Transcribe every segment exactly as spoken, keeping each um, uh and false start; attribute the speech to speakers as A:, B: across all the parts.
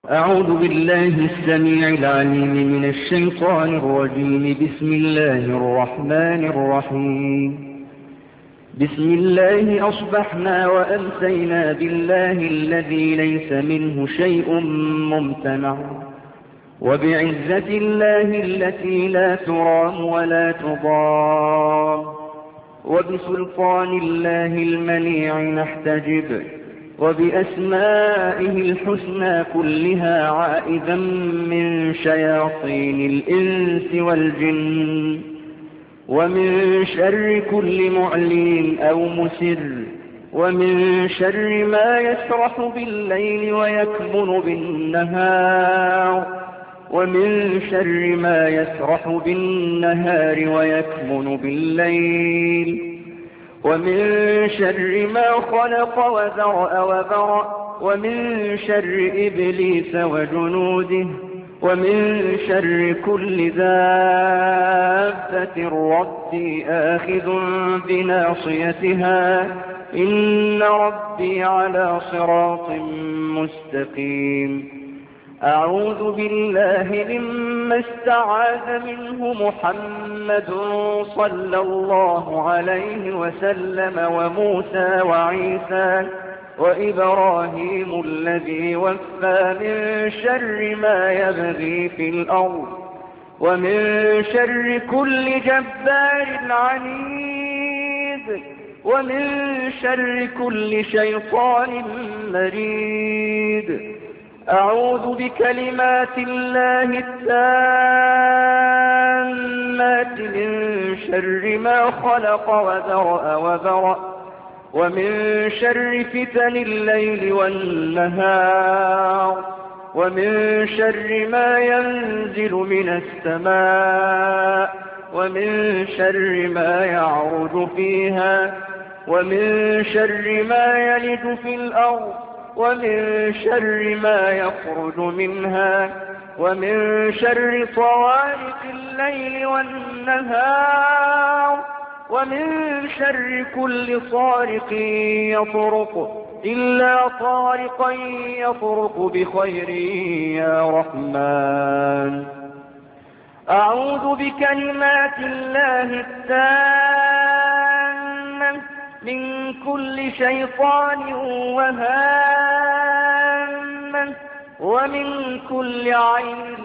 A: أعوذ بالله السميع العليم من الشيطان الرجيم. بسم الله الرحمن الرحيم. بسم الله أصبحنا وأمسينا بالله الذي ليس منه شيء ممتنع، وبعزة الله التي لا ترام ولا تضام، وبسلطان الله المنيع نحتجب، وبأسمائه الحسنى كلها عائذا من شياطين الإنس والجن، ومن شر كل معلن أو مسر، ومن شر ما يسرح بالليل ويكمن بالنهار، ومن شر ما يسرح بالنهار ويكمن بالليل، ومن شر ما خلق وذرأ وبرأ، ومن شر إبليس وجنوده، ومن شر كل دابة ربي آخذ بناصيتها، إن ربي على صراط مستقيم. أعوذ بالله مما استعاذ منه محمد صلى الله عليه وسلم، وموسى وعيسى وإبراهيم الذي وفى، من شر ما يبغي في الأرض، ومن شر كل جبار عنيد، ومن شر كل شيطان مريد. أعوذ بكلمات الله التامات من شر ما خلق وذرأ وبرأ، ومن شر فتن الليل والنهار، ومن شر ما ينزل من السماء، ومن شر ما يعرج فيها، ومن شر ما يلج في الأرض، ومن شر ما يخرج منها، ومن شر طوارق الليل والنهار، ومن شر كل طارق يطرق إلا طارقا يطرق بخير يا رحمن. أعوذ بكلمات الله التامة من كل شيطان وهامة، ومن كل عين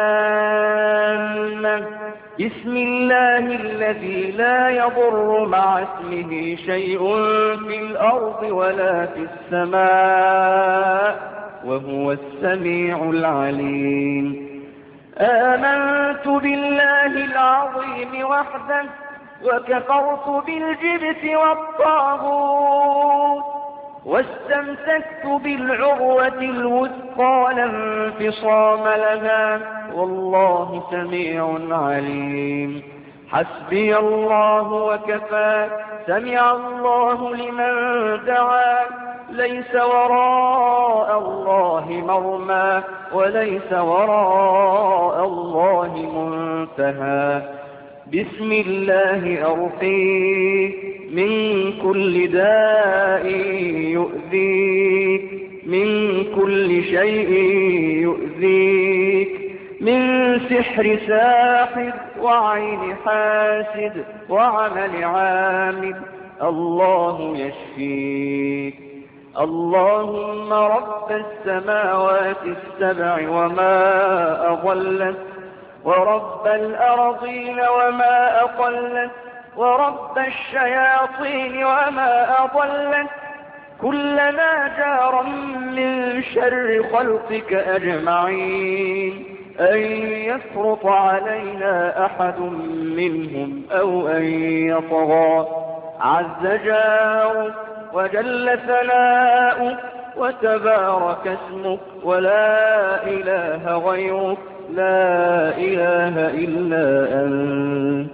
A: لامة. بسم الله الذي لا يضر مع اسمه شيء في الأرض ولا في السماء، وهو السميع العليم. آمنت بالله العظيم وحده، وكفرت بالجبت والطاغوت، واستمسكت بالعروة الوثقى لا انفصام لها، والله سميع عليم. حسبي الله وكفى، سمع الله لمن دعا، ليس وراء الله مرمى، وليس وراء الله منتهى. بسم الله أرقيك من كل داء يؤذيك، من كل شيء يؤذيك، من سحر ساحر وعين حاسد وعمل عامل، الله يشفيك. اللهم رب السماوات السبع وما أضلت، ورب الأرضين وما أقلت، ورب الشياطين وما أضلت، كلما جارا من شر خلقك أجمعين، أن يفرط علينا أحد منهم أو أن يطغى. عز جارك وجل ثناؤك وتبارك اسمك، ولا إله غيرك، لا إله إلا أنت.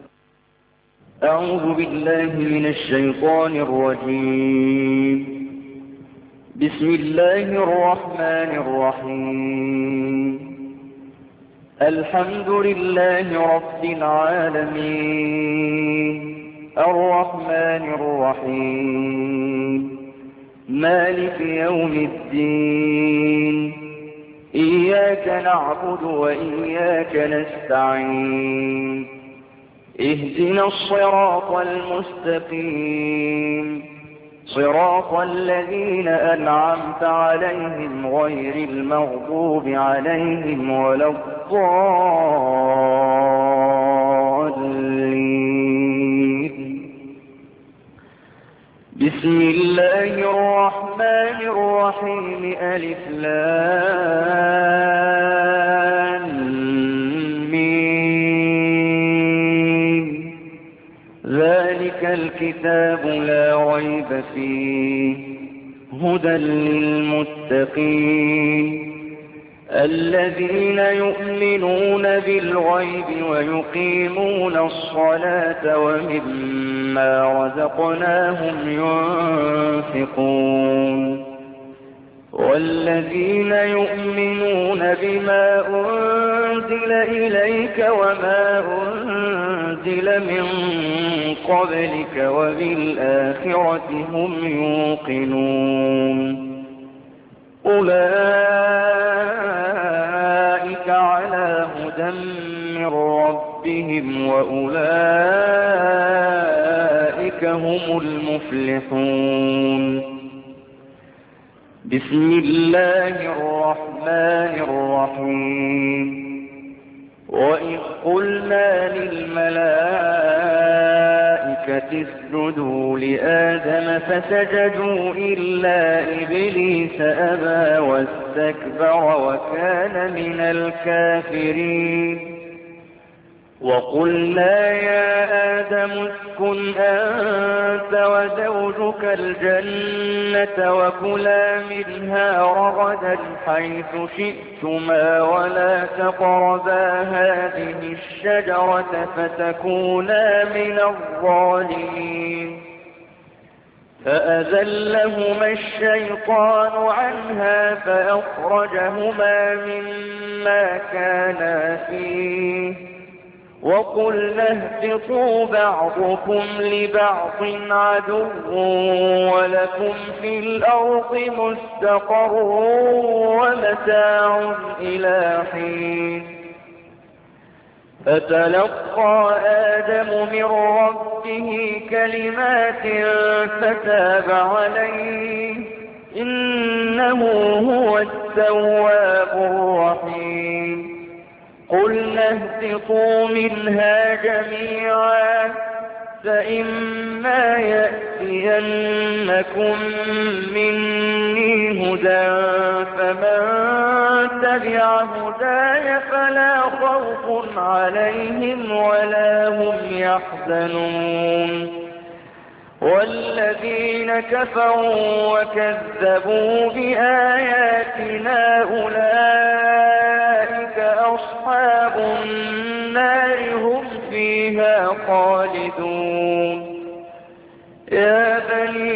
A: أعوذ بالله من الشيطان الرجيم. بسم الله الرحمن الرحيم. الحمد لله رب العالمين، الرحمن الرحيم، مالك يوم الدين، إياك نعبد وإياك نستعين اهدنا الصراط المستقيم صراط الذين أنعمت عليهم غير المغضوب عليهم ولا الضالين. بسم الله الرحمن الرحيم. ألف لام ميم. ذلك الكتاب لا ريب فيه هدى للمتقين الذين يؤمنون بالغيب ويقيمون الصلاة ومما رزقناهم ينفقون والذين يؤمنون بما أنزل إليك وما أنزل من قبلك وبالآخرة هم يوقنون أولئك على هدى من ربهم وأولئك هم المفلحون. بسم الله الرحمن الرحيم. وإذ قلنا للملائكة اسجدوا لآدم فسجدوا إلا إبليس أبى واستكبر وكان من الكافرين. وقلنا يا آدم اسكن أنت وزوجك الجنة وكلا منها رغدا حيث شئتما ولا تقربا هذه الشجرة فتكونا من الظالمين. فأذلهما الشيطان عنها فأخرجهما مما كانا فيه وقلنا اهبطوا بعضكم لبعض عدو ولكم في الأرض مستقر ومتاع إلى حين. فتلقى آدم من ربه كلمات فتاب عليه إنه هو التواب الرحيم. قلنا اهبطوا منها جميعا فإما يأتينكم مني هدى فمن تبع هداي فلا خوف عليهم ولا هم يحزنون. والذين كفروا وكذبوا بآياتنا أولئك أصحاب النار هم فيها خالدون. يا بني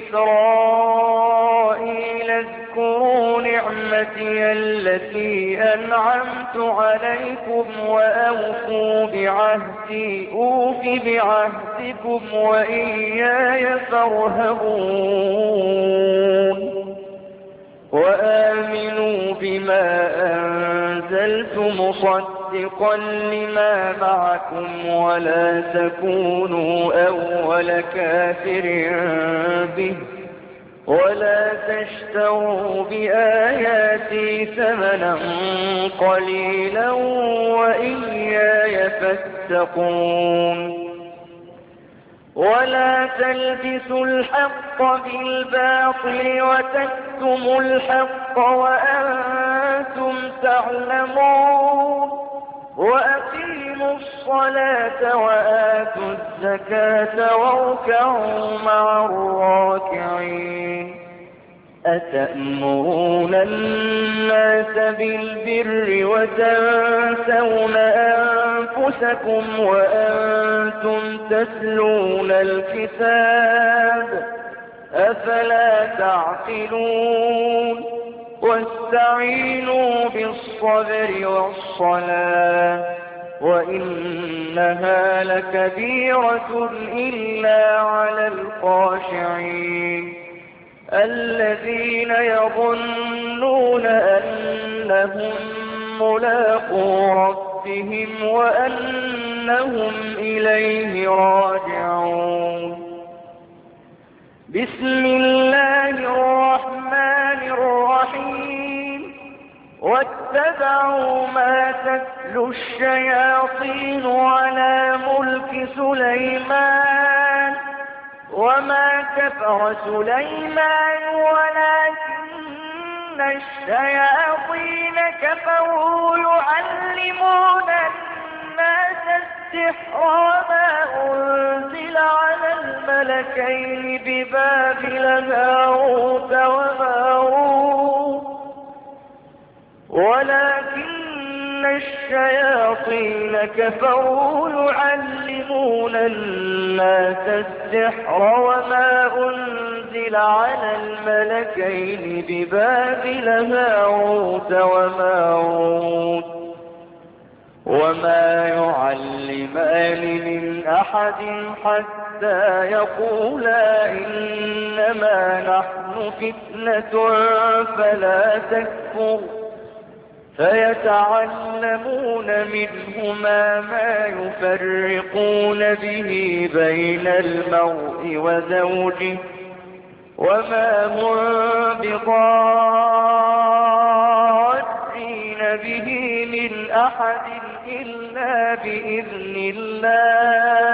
A: إسرائيل اذكروا نعمتي التي أنعمت عليكم وأوفوا بعهدي أوف بعهدكم وإياي فارهبون. وآمنوا بما أنزلت مصدقا لما معكم ولا تكونوا أول كافر به ولا تشتروا بآياتي ثمنا قليلا وإياي فاتقون. ولا تلبسوا الحق بالباطل وتكتموا الحق وأنتم تعلمون. وأقيموا الصلاة وآتوا الزكاة واركعوا مع الراكعين. أتأمرون الناس بالبر وتنسون أنفسكم وأنتم تتلون الكتاب أفلا تعقلون. واستعينوا بالصبر والصلاة وإنها لكبيرة إلا على الخاشعين الذين يظنون أن أنهم ملاقو ربهم وأنهم إليه راجعون. بسم الله الرحمن الرحيم. واتبعوا ما تتلو الشياطين على ملك سليمان وما كفر سليمان ولكن الشياطين كفروا يعلمون الناس السحر وما أنزل على الملكين ببابل هاروت وماروت ولكن الشياطين كفروا يعلمون الناس السحر وما أنزل على الملكين ببابل هاروت وماروت وما يعلمان من أحد حتى يقولا إنما نحن فتنة فلا تكفر فيتعلمون منهما ما يفرقون به بين المرء وزوجه وما هم بضارين به من أحد إلا بإذن الله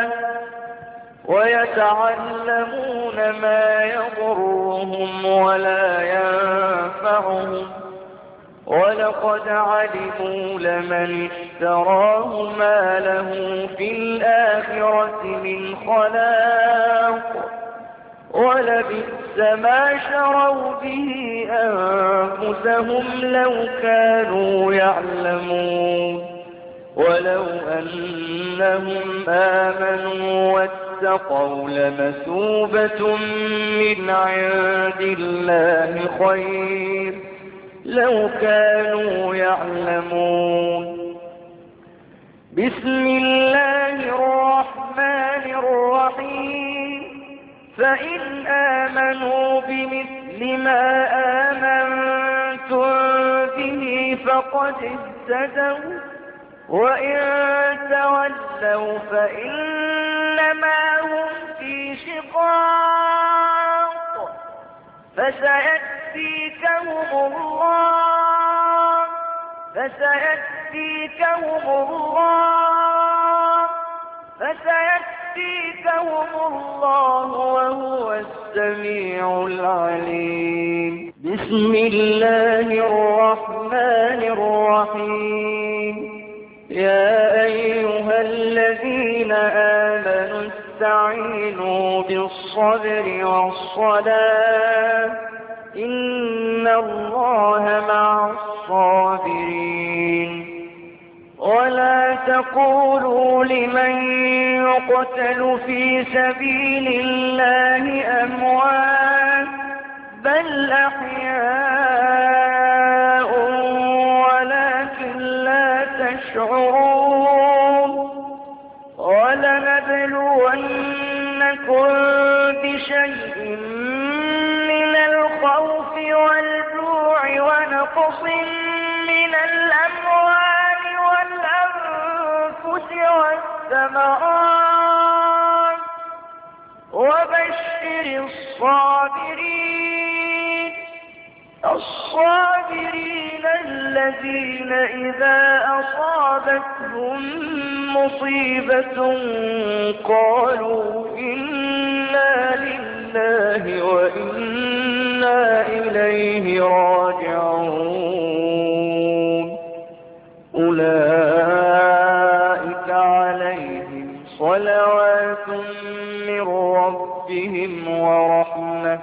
A: ويتعلمون ما يضرهم ولا ينفعهم ولقد علموا لمن اشتراه ما له في الآخرة من خلاق ولبئس ما شروا به أنفسهم لو كانوا يعلمون. ولو أنهم آمنوا واتقوا لمثوبة من عند الله خير لو كانوا يعلمون. بسم الله الرحمن الرحيم. فإن آمنوا بمثل ما آمنتم به فقد اهتدوا وإن تولوا فإنما هم في شقاق فسيكفيكهم الله فسيكفيكهم الله فسيكفيكهم الله وهو السميع العليم. بسم الله الرحمن الرحيم. يا أيها الذين آمنوا استعينوا بالصبر والصلاة إن الله مع الصابرين. ولا تقولوا لمن يقتل في سبيل الله أموات بل أحياء ولكن لا تشعرون. ولنبلونكم بشيء من الخوف والجوع ونقص من الأموال والأنفس والثمرات وبشر الصابرين الصابرين الذين إذا أصابتهم مصيبة قالوا إنا لله وإنا إليه راجعون. أولئك عليهم صلوات من ربهم ورحمة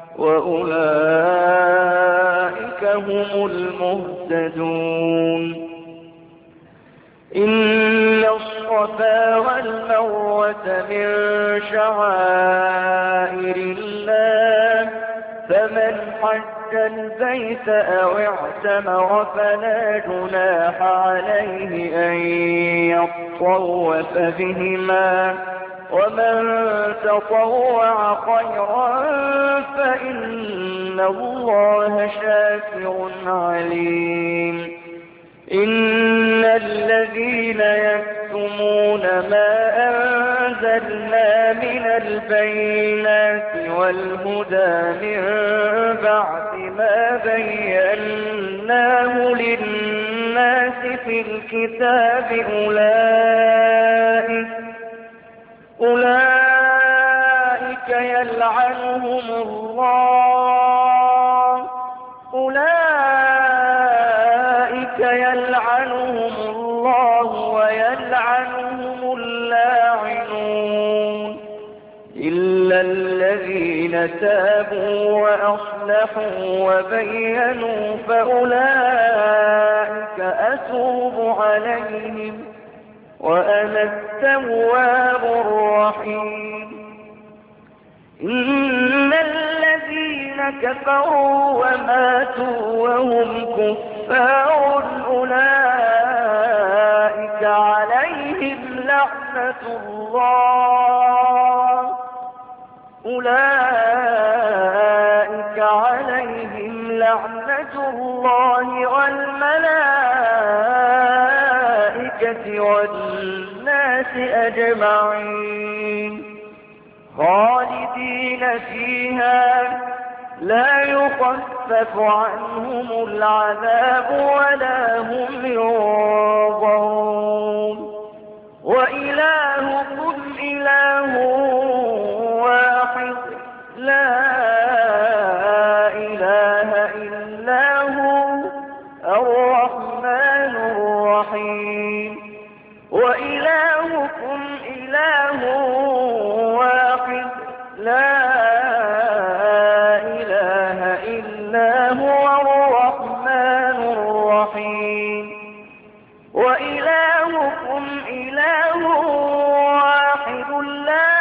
A: وأولئك هم المهتدون. إن الصفا والمروة من شعائر الله فمن حج البيت أو اعتمر فلا جناح عليه أن يطوف بهما ومن تطوع خيرا فإن الله شاكر عليم. إن الذين يكتمون ما أنزلنا من البينات والهدى من بعد ما بيناه للناس في الكتاب أولئك أولئك يلعنهم الله أولئك يلعنهم الله ويلعنهم اللاعنون إلا الذين تابوا وأصلحوا وبينوا فأولئك أتوب عليهم وأنا التواب الرحيم. إن الذين كفروا وماتوا وهم كفار أولئك عليهم لعنة الله أولئك عليهم لعنة الله والملائكة والناس أجمعين خالدين فيها لا يخفف عنهم العذاب ولا هم ينظرون. وإلهكم إله واحد لا إله إلا هو الرحمن الرحيم. وإلهكم إله واحد لا إله إلا هو الرحمن الرحيم. وإلهكم إله واحد لا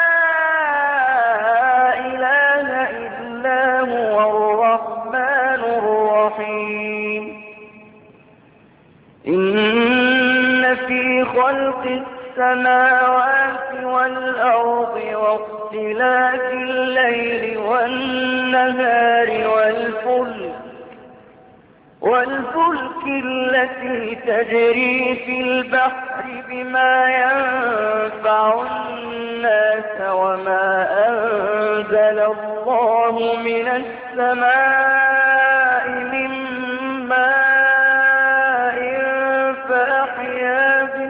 A: إله إلا هو الرحمن الرحيم. إن في خلق السماوات والأرض واختلاف الليل والنهار والفلك والفلك التي تجري في البحر بما ينفع الناس وما أنزل الله من السماء من ماء فأحيا به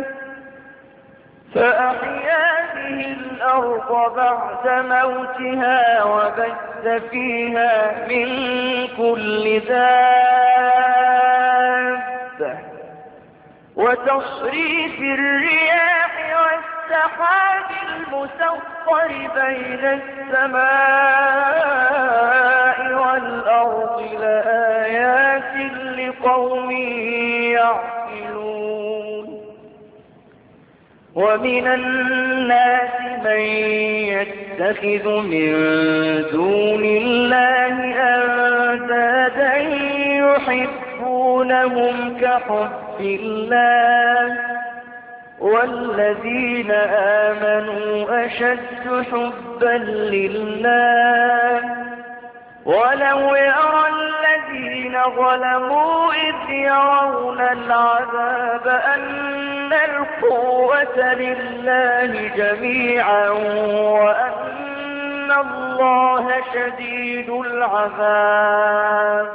A: فأحيا به الأرض بعد موتها وبث فيها من كل دابة وتصريف الرياح والسحاب المسخر بين السماء والأرض لآيات لقوم يعقلون. ومن الناس من يتخذ من دون الله أندادا يحبونهم كحب الله والذين آمنوا أشد حبا لله ولو يرى الذين ظلموا إذ يرون العذاب أن القوة لله جميعا وأن الله شديد العذاب.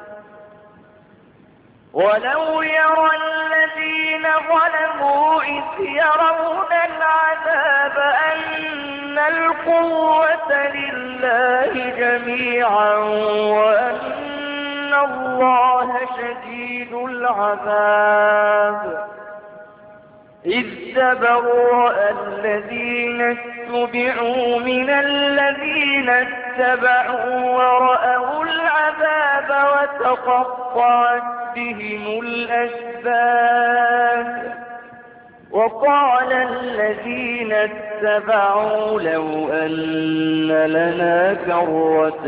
A: ولو يرى الذين ظلموا إذ يرون العذاب أن القوة لله جميعا وأن الله شديد العذاب. إذ تبرأ الذين اتبعوا من الذين اتبعوا ورأوا العذاب وتقطعت بهم الأسباب. وقال الذين اتبعوا لو أن لنا كرة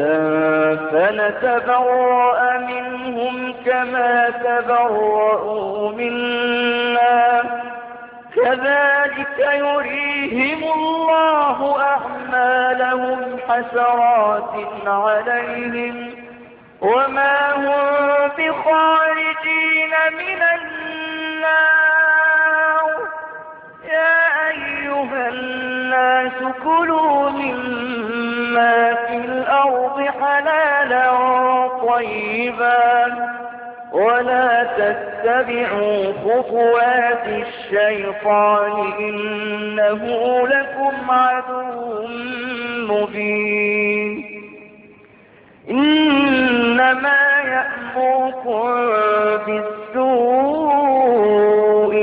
A: فنتبرأ منهم كما تبرأوا منا كذلك يريهم الله أعمالهم حسرات عليهم وما هم بخارجين من النار. يا أيها الناس كلوا مما في الأرض حلالا طيبا ولا تتبعوا خطوات الشيطان إنه لكم عدو مبين. إنما يأمركم بالسوء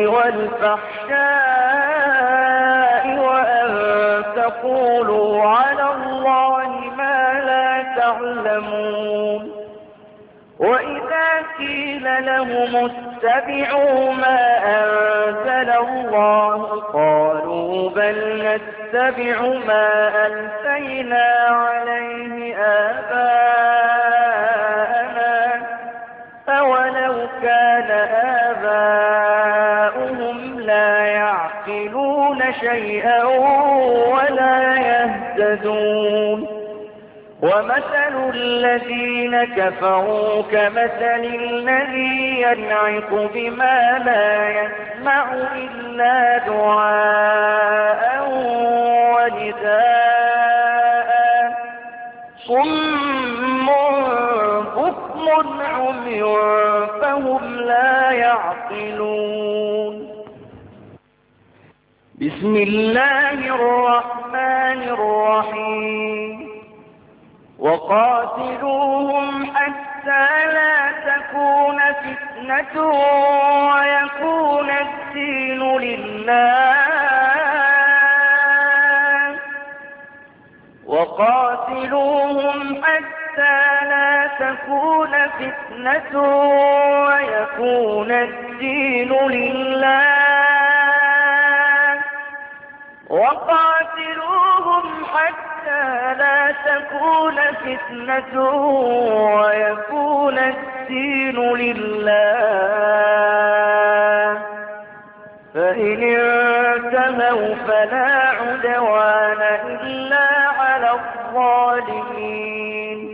A: والفحشاء وأن تقولوا على الله ما لا تعلمون. وإذا قيل لهم اتبعوا ما أنزل الله قالوا بل نتبع ما ألفينا عليه آباءنا أولو كان آباؤهم لا يعقلون شيئا ولا يهتدون. ومثل الذين كفروا كمثل الذي ينعق بما لا يسمع إلا دعاء ونداء صم بكم عمي فهم لا يعقلون. بسم الله الرحمن الرحيم. وقاتلوهم حتى لا تكون فتنة ويكون الدين لله وقاتلوهم حتى لا تكون فتنة ويكون الدين لله وقاتلوهم حتى لا تكون فتنة ويكون الدين لله فإن انتهوا فلا عدوان إلا على الظالمين.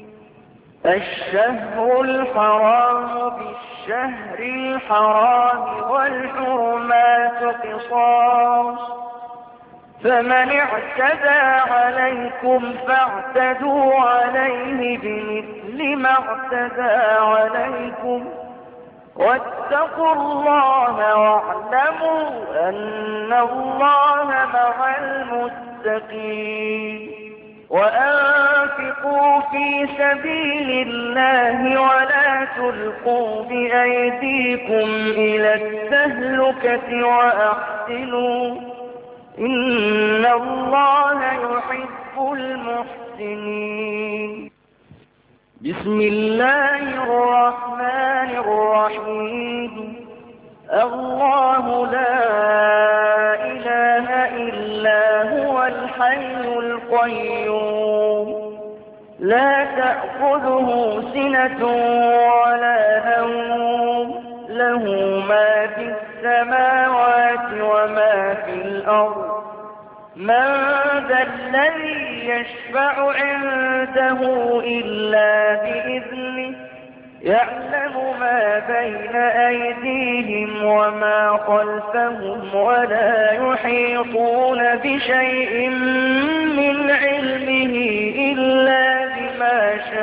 A: الشهر الحرام بالشهر الحرام والحرمات قصاص فمن اعتدى عليكم فاعتدوا عليه بمثل ما اعتدى عليكم واتقوا الله واعلموا أن الله مع المتقين. وأنفقوا في سبيل الله ولا تلقوا بأيديكم إلى التهلكة وأحسنوا إن الله يحب المحسنين. بسم الله الرحمن الرحيم. الله لا إله إلا هو الحي القيوم لا تأخذه سنة ولا نوم له ما في السماوات وما في الأرض من ذا الذي يشفع عنده إلا بإذنه يعلم ما بين أيديهم وما خلفهم ولا يحيطون بشيء من علمه إلا بما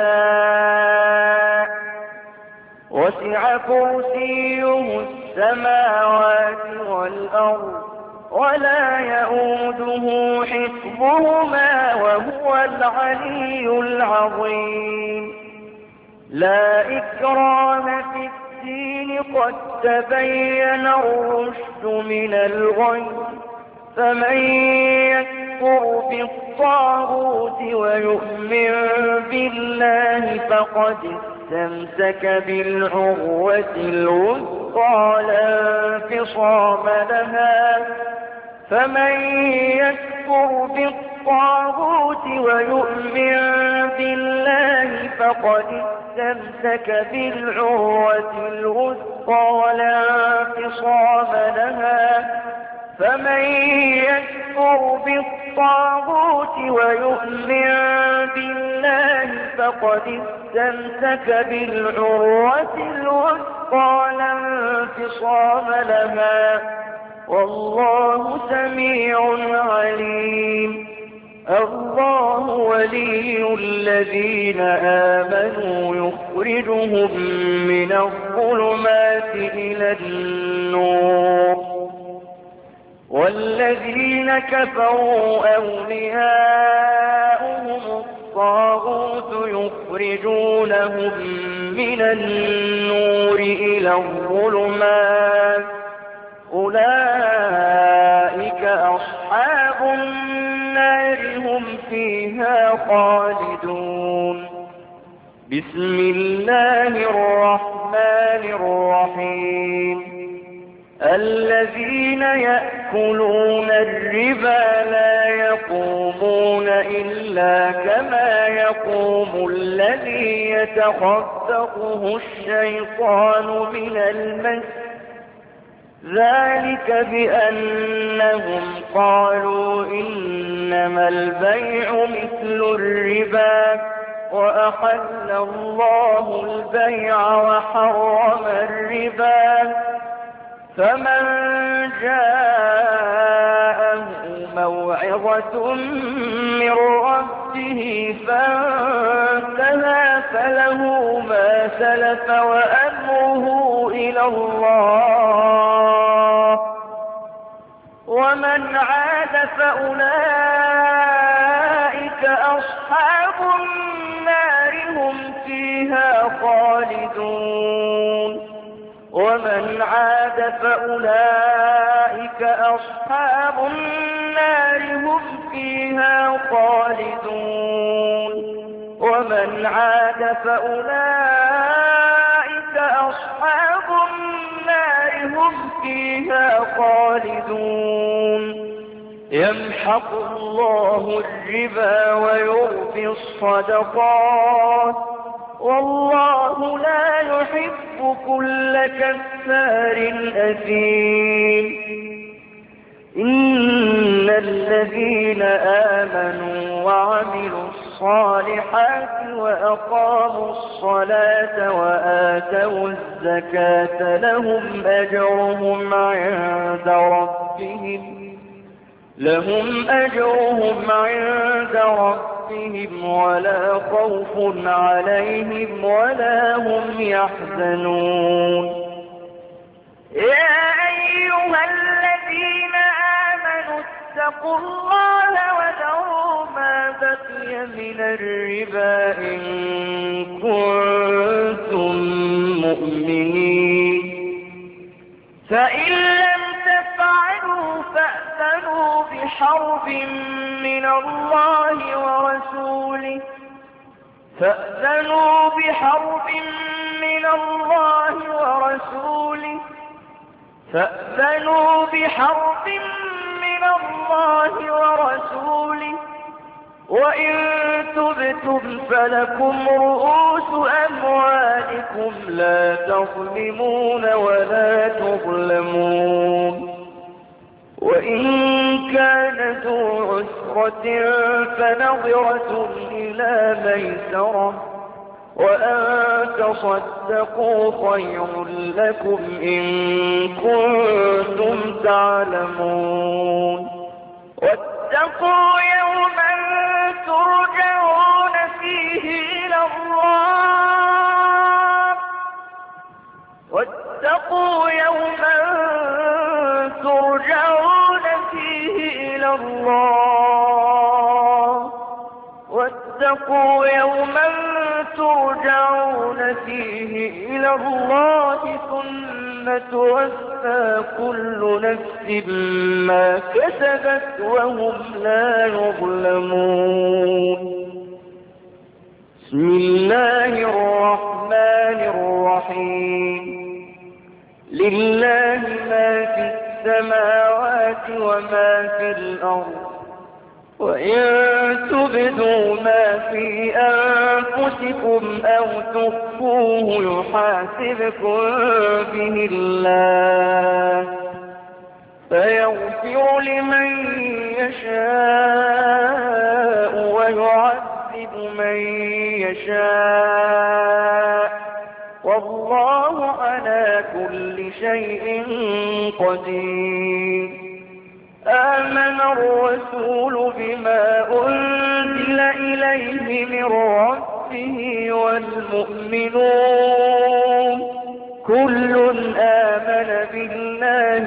A: شاء وسع كرسيه السماوات والأرض ولا يؤوده حفظهما وهو العلي العظيم. لا إكراه في الدين قد تبين الرشد من الغي فمن يكفر بالطاغوت ويؤمن بالله فقد استمسك بالعروة الوثقى لا انفصام لها فمن يكفر بالطاغوت ويؤمن بالله فقد استمسك بالعروة الوثقى لا انفصام لها فمن يكفر بالطاغوت ويؤمن بالله فقد استمسك بالعروة الوثقى لا انفصام لها والله سميع عليم. الله ولي الذين آمنوا يخرجهم من الظلمات إلى النور والذين كفروا أولياؤهم الطاغوت يخرجونهم من النور إلى الظلمات أولئك أصحاب النار هم فيها خالدون. بسم الله الرحمن الرحيم. الذين يأكلون الربا لا يقومون إلا كما يقوم الذي يتخبطه الشيطان من المس ذلك بأنهم قالوا إنما البيع مثل الربا وأحل الله البيع وحرم الربا فمن جاءه موعظة من ربه فانتهى فله ما سلف وأمره إلى الله ومن عاد فأولئك أصحاب النار هم فيها خالدون. ومن عاد فأولئك أصحاب النار هم فيها خالدون. ومن عاد فأولئك أصحاب النار هم فيها خالدون. يمحق الله الربا ويربي الصدقات والله لا يحب كل كفار أثيم. إن الذين آمنوا وعملوا الصالحات وأقاموا الصلاة وآتوا الزكاة لهم أجرهم عند ربهم لهم أجرهم عند ربهم ولا خوف عليهم ولا هم يحزنون. يا أيها الذين آمنوا اتقوا الله وذروا ما بقي من الربا إن كنتم مؤمنين فإن لم تفعلوا فأذنوا بحرب من الله ورسوله فأذنوا بحرب من الله ورسوله فأذنوا بحرب من الله ورسوله وإن تبتم فلكم رؤوس أموالكم لا تظلمون ولا تظلمون. وإن كان ذو عسرة فنظرة إلى ميسرة وأن تصدقوا خير لكم إن كنتم تعلمون. واتقوا يوما ترجعون فيه إلى الله واتقوا يوما ترجعون فيه إلى الله واتقوا يوما ترجعون فيه إلى الله ثم توفى كل نفس ما كسبت وهم لا يظلمون. بسم الله الرحمن الرحيم. لله ما في السماوات وما في الأرض وإن تبدوا ما في أنفسكم أو تخفوه يحاسبكم به الله فيوم يغفر لمن يشاء ويعذب من يشاء والله على كل شيء قدير. آمن الرسول بما أنزل إليه من ربه والمؤمنون كل آمن بالله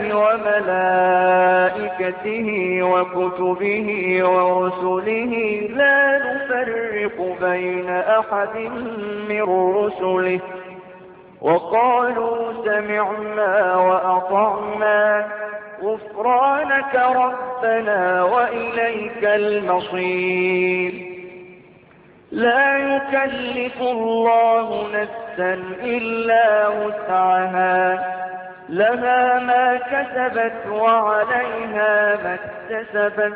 A: وملائكته وكتبه ورسله لا نفرق بين أحد من رسله وقالوا سمعنا وأطعنا غفرانك ربنا وإليك المصير. لا يكلف الله نفسا إلا وسعها لها ما كسبت وعليها ما اكتسبت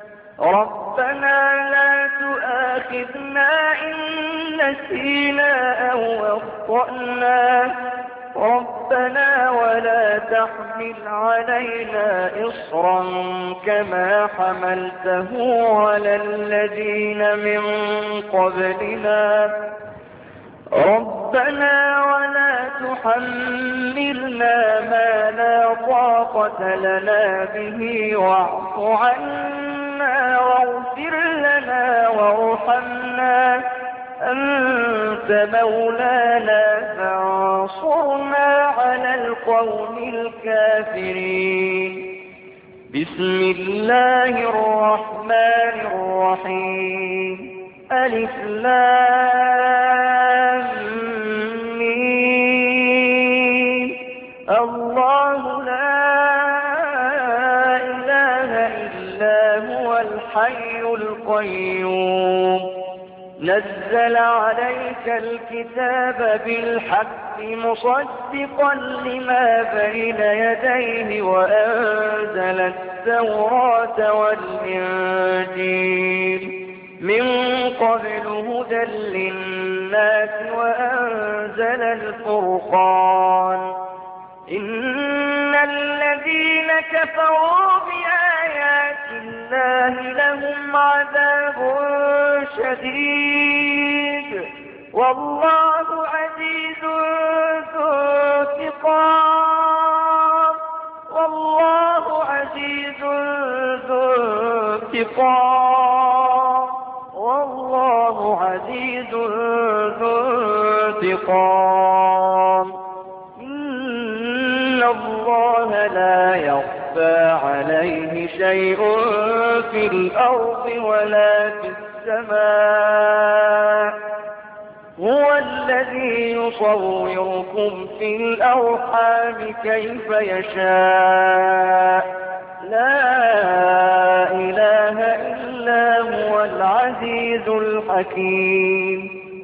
A: ربنا لا تؤاخذنا إن نسينا أو أخطأنا ربنا ولا تحمل علينا إصرا كما حملته على الذين من قبلنا ربنا ولا تحملنا ما لا طاقة لنا به واعف عنا واغفر لنا وارحمنا أنت مولانا فانصرنا على القوم الكافرين. بسم الله الرحمن الرحيم. ألف لام ميم. الله لا إله إلا هو الحي القيوم نزل عليك الكتاب بالحق مصدقا لما بين يديه وأنزل التوراة والإنجيل من قبل هدى للناس وأنزل الفرقان إن الذين كفروا بآيات الله لهم عذاب شديد والله عزيز ذو انتقام والله عزيز ذو انتقام والله عزيز ذو انتقام. إن الله لا يخفى عليه شيء في الأرض ولا في السماء هو الذي يصوركم في الأرحام كيف يشاء لا إله إلا هو العزيز الحكيم.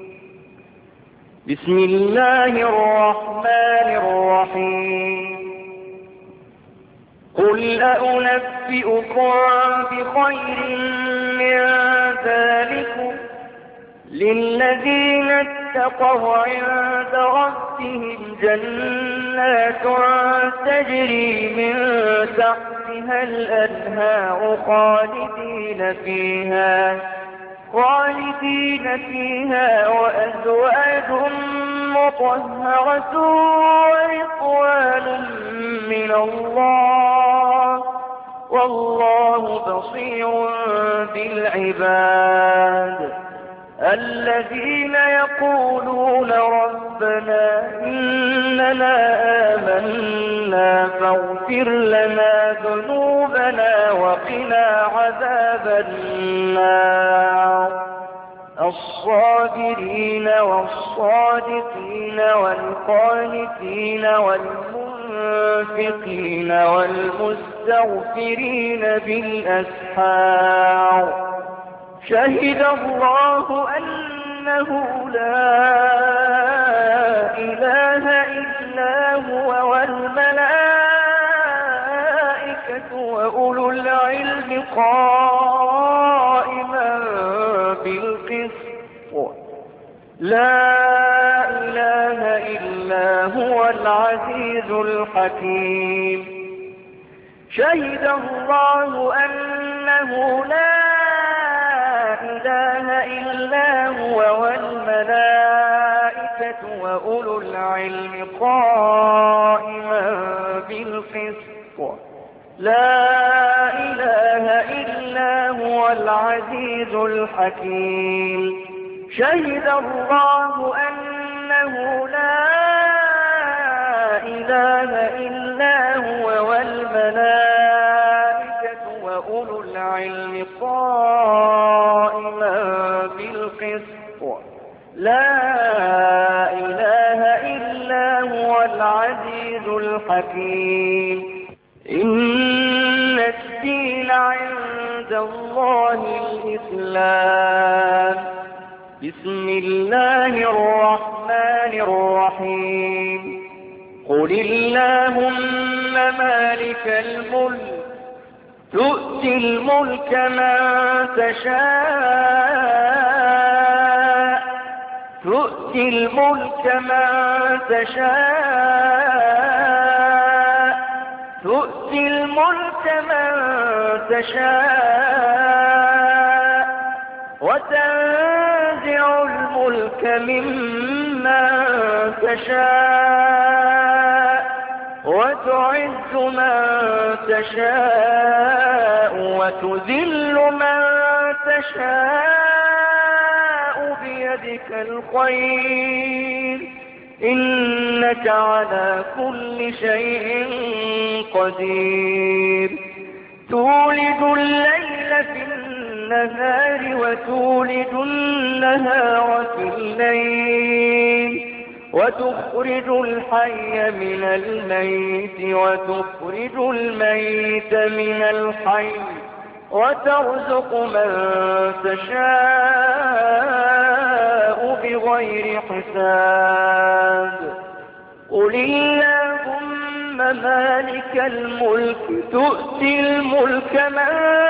A: بسم الله الرحمن الرحيم. قل أنبئكم بخير من ذلكم للذين اتقوا عند ربهم جنات تجري من تحتها الأنهار خالدين فيها خالدين فيها وأزواج مطهرة ورضوان من الله والله بصير بالعباد. الذين يقولون ربنا إننا آمنا فاغفر لنا ذنوبنا وقنا عذاب النار. الصابرين والصادقين والقانتين والمنفقين والمستغفرين بالأسحار شهد الله أنه لا إله إلا هو والملائكة وأولو العلم قائما بالقسط لا إله إلا هو العزيز الحكيم. شهد الله أنه لا إله إلا هو والملائكة وأولو العلم قائما بالقسط لا إله إلا هو العزيز الحكيم شهد الله أنه لا إله إلا هو والملائكة وأولو العلم قائما بالقسط لا إله إلا هو العزيز الحكيم إن الدين عند الله الإسلام بسم الله الرحمن الرحيم قل اللهم مالك الملك تؤتي الملك من تشاء تؤتي الملك من تشاء تؤتي الملك من تشاء وتنزع الملك ممن تشاء وتعز من تشاء وتذل من تشاء بيدك الخير إنك على كل شيء قدير تولد الليل في النهار وتولد النهار في الليل وتخرج الحي من الميت وتخرج الميت من الحي وترزق من تشاء بغير حساب قل اللهم مالك الملك تؤتي الملك من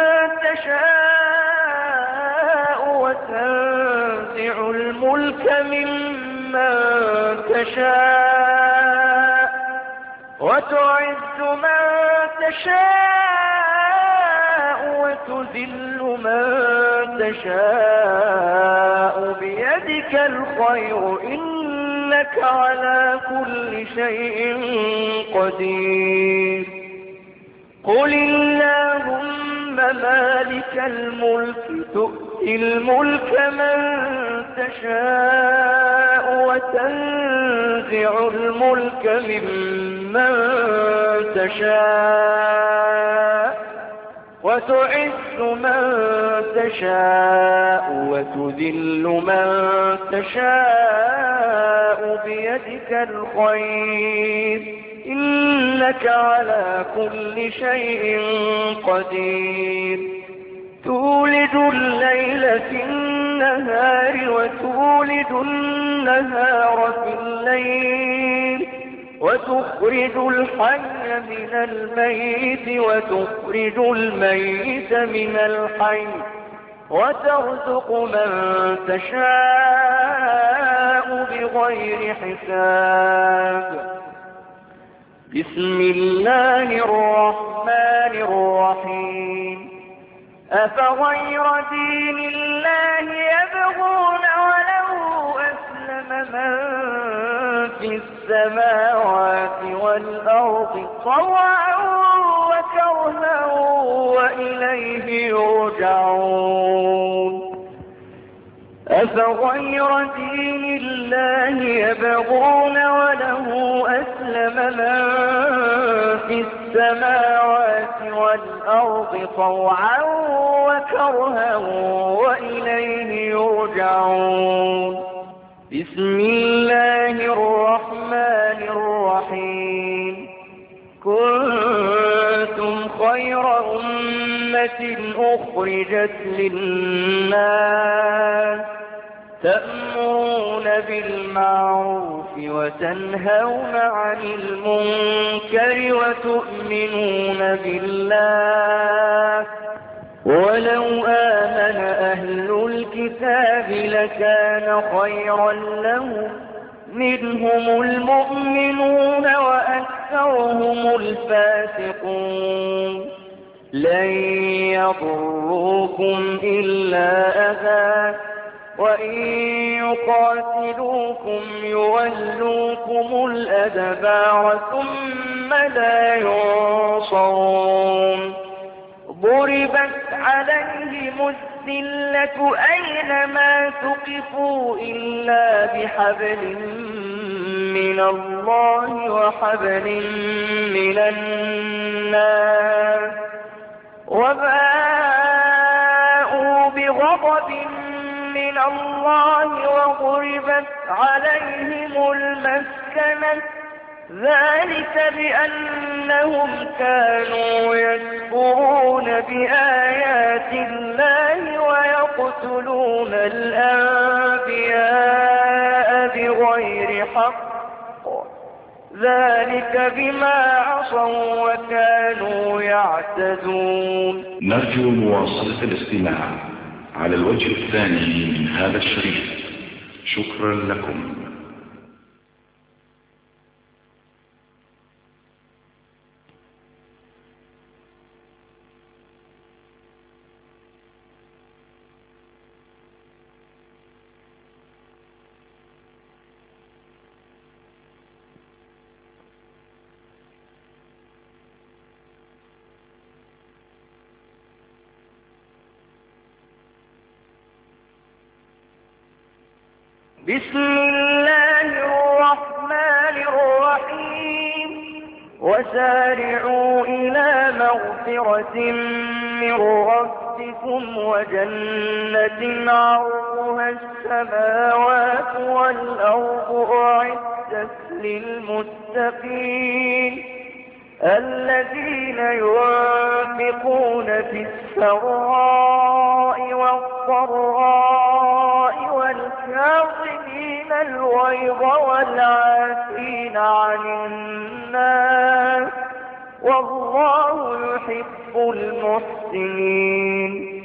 A: تشاء وتنزع الملك ممن تشاء وتعز من تشاء وتذل من تشاء بيدك الخير إنك على كل شيء قدير قل اللهم مالك الملك تؤتي الملك من تشاء وتنزع الملك ممن تشاء وتعز من تشاء وتذل من تشاء بيدك الخير إنك على كل شيء قدير تولد الليل في النهار وتولد النهار في الليل وتخرج الحي من الميت وتخرج الميت من الحي وترزق من تشاء بغير حساب بسم الله الرحمن الرحيم أفغير دين الله يبغون وله أسلم من في السماوات والأرض طوعا وكرها وإليه يرجعون أفغير دين الله يبغون وله أسلم من في السماوات والأرض طوعا وكرها وإليه يرجعون بسم الله الرحمن الرحيم كنتم خير أمة أخرجت للناس تأمرون بالمعروف وتنهون عن المنكر وتؤمنون بالله ولو آمن أهل الكتاب لكان خيرا لهم منهم المؤمنون وأكثرهم الفاسقون لن يضروكم إلا أذى وإن يقاتلوكم يولوكم الأدبار ثم لا ينصرون ضربت عليهم الذلة أينما ثقفوا إلا بحبل من الله وحبل من الناس وباءوا بغضب من الله وضربت عليهم المسكنة ذلك بأنهم كانوا يكفرون بآيات الله ويقتلون الأنبياء بغير حق ذلك بما عصوا وكانوا يعتدون.
B: نرجو مواصلة الاستماع على الوجه الثاني من هذا الشريط. شكرا لكم.
A: بسم الله الرحمن الرحيم وسارعوا إلى مغفرة من ربكم وجنة عرضها السماوات والأرض أعدت للمتقين الذين ينفقون في السراء والضراء والكاظمين الغيظ والعافين عن الناس والله يحب المحسنين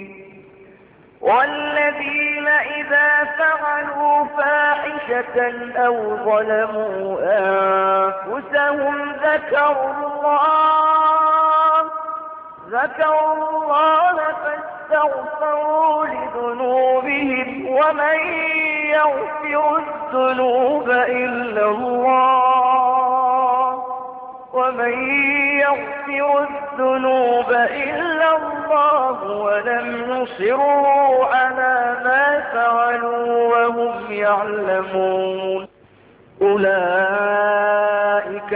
A: والذين إذا فعلوا فاحشة أو ظلموا أنفسهم ذكروا الله ذكروا الله فاستغفروا لذنوبهم ومن يغفر الذنوب إلا الله ومن يغفر الذنوب إلا الله ولم يصروا على ما فعلوا وهم يعلمون أولئك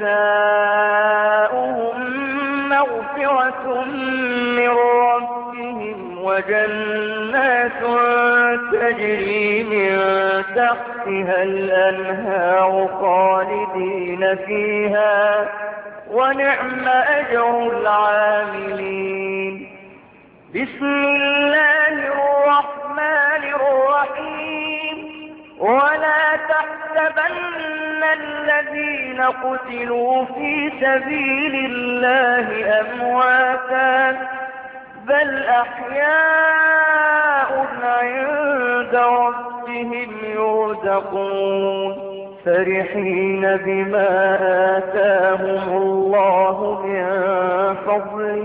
A: جزاؤهم مغفرة من ربهم وجنات تجري من تحتها الأنهار خالدين فيها ونعم أجر العاملين. بسم الله الرحمن الرحيم ولا تحسبن الذين قتلوا في سبيل الله أمواتا بل أحياء عند ربهم يرزقون فرحين بما آتاهم الله من فضله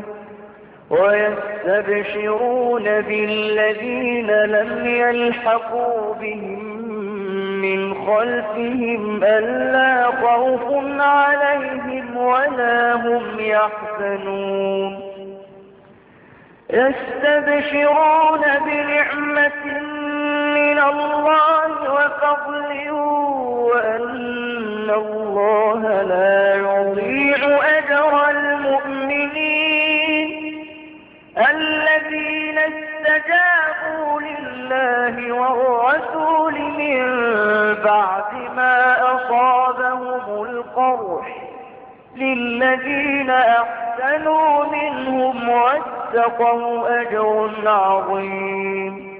A: ويستبشرون بالذين لم يلحقوا بهم من خلفهم ألا خوف عليهم ولا هم يحزنون يستبشرون بنعمة من الله وفضل وأن الله لا يضيع أجر المؤمنين الذين استجابوا لله والرسول من بعد ما أصابهم القرح للذين أحسنوا منهم واتقوا أجر عظيم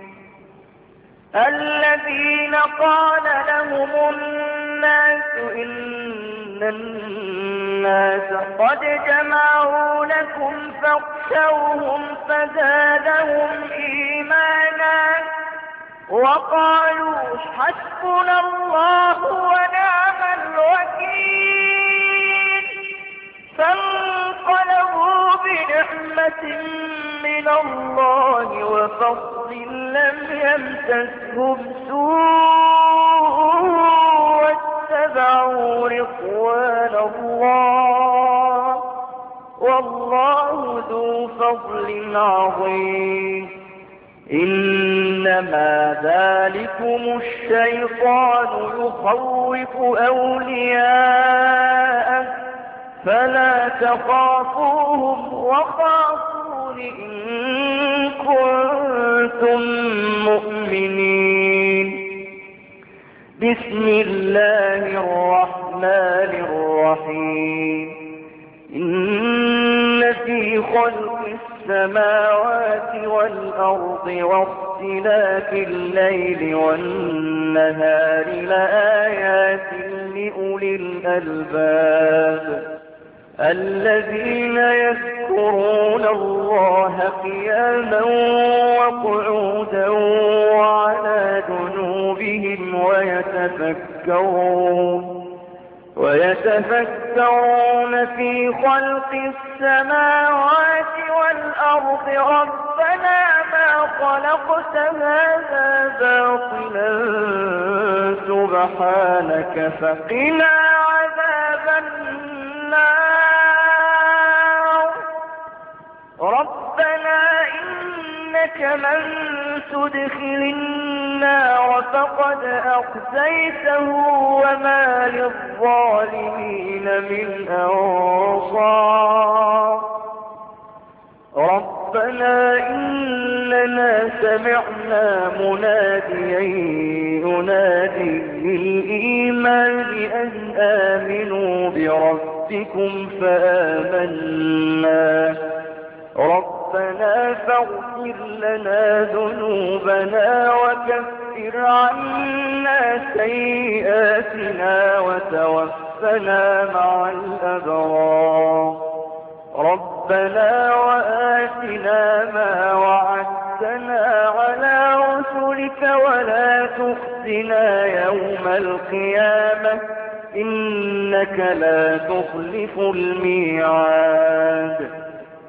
A: الذين قال لهم الناس إن الناس قد جمعوا لكم فاخشوهم فزادهم إيمانا
C: وقالوا حسبنا الله ونعم الوكيل فانقلبوا بنعمة من الله وفضل لم يمسسهم سوء واتبعوا رضوان الله والله ذو فضل عظيم إنما ذلكم الشيطان يخوف أولياءه فلا تخافوهم وخافون إن كنتم مؤمنين بسم الله الرحمن الرحيم إن في خلق السماوات والأرض واختلاف الليل والنهار لآيات لأولي الألباب الذين يذكرون الله قياما وقعودا وعلى جنوبهم ويتفكرون ويتفكرون في خلق السماوات والأرض ربنا ما خلقت هذا باطلا سبحانك فقنا عذاب النار ربنا إنك من تدخل النار فقد أخزيته وما للظالمين من أنصار ربنا إننا سمعنا مناديا ينادي للإيمان أن آمنوا بربكم فآمنا ربنا فاغفر لنا ذنوبنا وكفر عنا سيئاتنا وتوفنا مع الأبرار ربنا وآتنا ما وعدتنا على رسلك ولا تخزنا يوم القيامة إنك لا تخلف الميعاد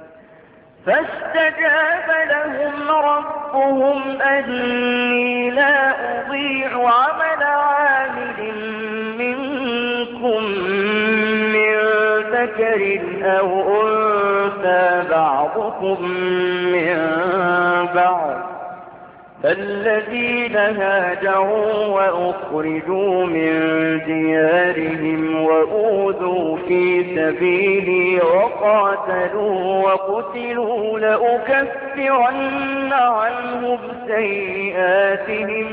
C: فاستجاب لهم ربهم أني لا أضيع عمل عامل منكم من ذكر أو أنثى بعضكم من بعض فالذين هاجروا وأخرجوا من ديارهم وأوذوا في سبيلي وقاتلوا وقتلوا لأكفرن عنهم سيئاتهم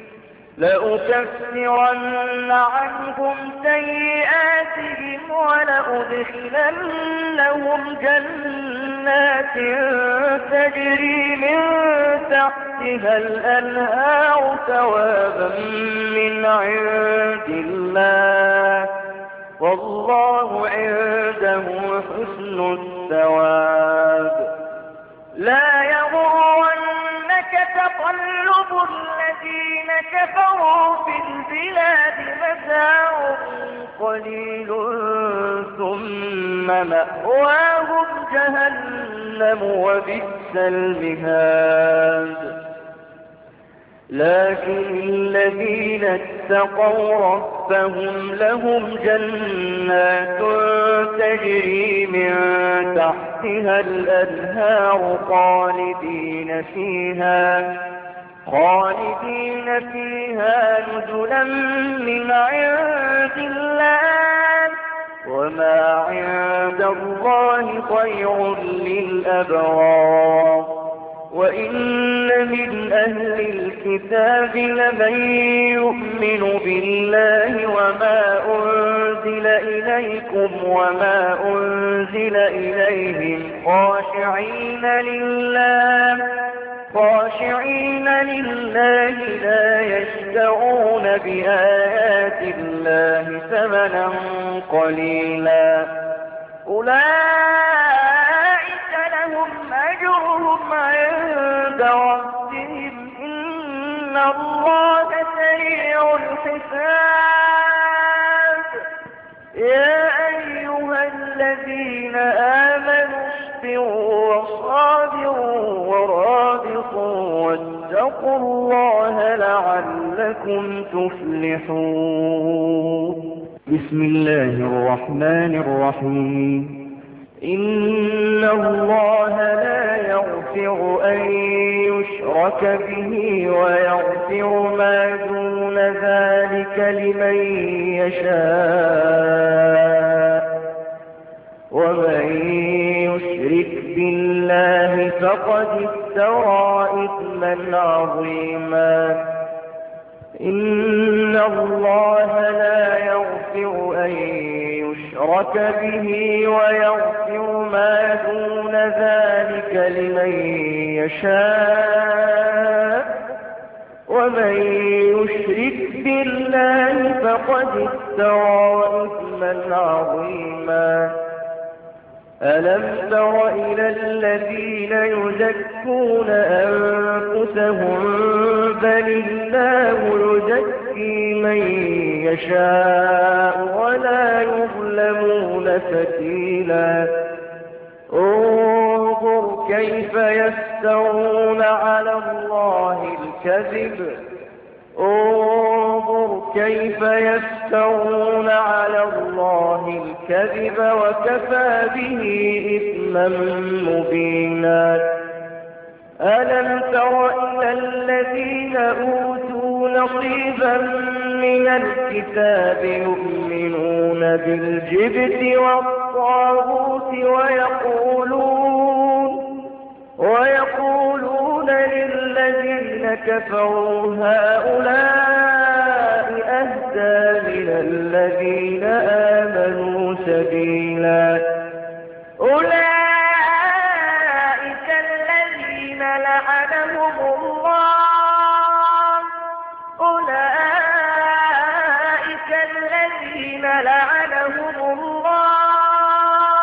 C: لأكفرن عنهم سيئاتهم ولأدخلنهم جنات تجري من تحتها الأنهار ثوابا من عند الله والله عنده حسن الثواب لا يغرنك تقلب الذين كفروا في البلاد متاع قليل ثم مأواهم جهنم وبئس المهاد لكن الذين اتقوا ربهم لهم جنات تجري من تحتها الأنهار خالدين فيها خالدين فيها نزلا من عند الله وما عند الله خير للأبرار وإن من أهل الكتاب لمن يؤمن بالله وما أنزل إليكم وما أنزل إليهم خاشعين لله خاشعين لله لا يشترون بآيات الله ثمنا قليلا أولئك لهم أجرهم عند ربهم إن الله سريع الحساب. يا أيها الذين آمنوا اصبروا وصابروا ورابطوا واتقوا الله لعلكم تفلحون. بسم الله الرحمن الرحيم. إن الله لا يغفر أن يشرك به ويغفر ما دون ذلك لمن يشاء، ومن يشرك بالله فقد افترى إثما عظيما. إن الله لا يغفر أن يشرك به ويغفر ما دون ذلك لمن يشاء، ومن يشرك بالله فقد افترى إثما عظيما. ألم تر إلى الذين يزكون أنفسهم بل الله يزكي من يشاء ولا يظلمون فتيلا. انظر كيف يفترون على الله الكذب انظر كيف يفترون على الله الكذب وكفى به إثما مبينا. ألم تر إلى الذين أوتوا نصيبا من الكتاب يؤمنون بالجبت والطاغوت ويقولون ويقولون للذين كفروا هؤلاء أهدى من الذين آمنوا سبيلا. أولئك الذين لعنهم الله أولئك الذين لعنهم الله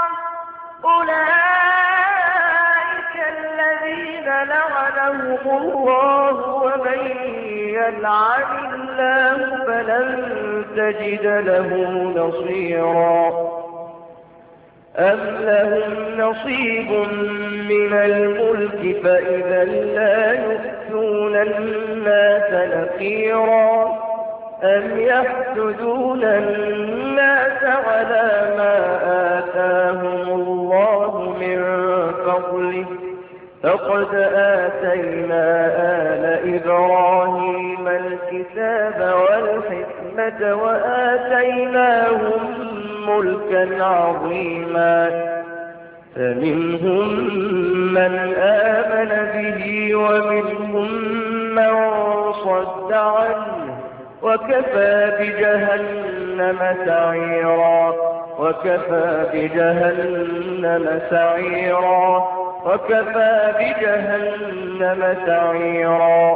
C: أولئك الذين لعنهم الله ومن يلعن الله فلن تجد له نصيرا. أم لهم نصيب من الملك فإذا لا يؤتون الناس نقيرا. أم يحسدون الناس على ما آتاهم الله من فضله فقد آتينا آل إبراهيم الكتاب والحكمة وآتيناهم ملكا عظيما. فمنهم من آمن به ومنهم من صد عنه وكفى بجهنم سعيرا وكفى بجهنم سعيرا وكفى بجهنم سعيرا.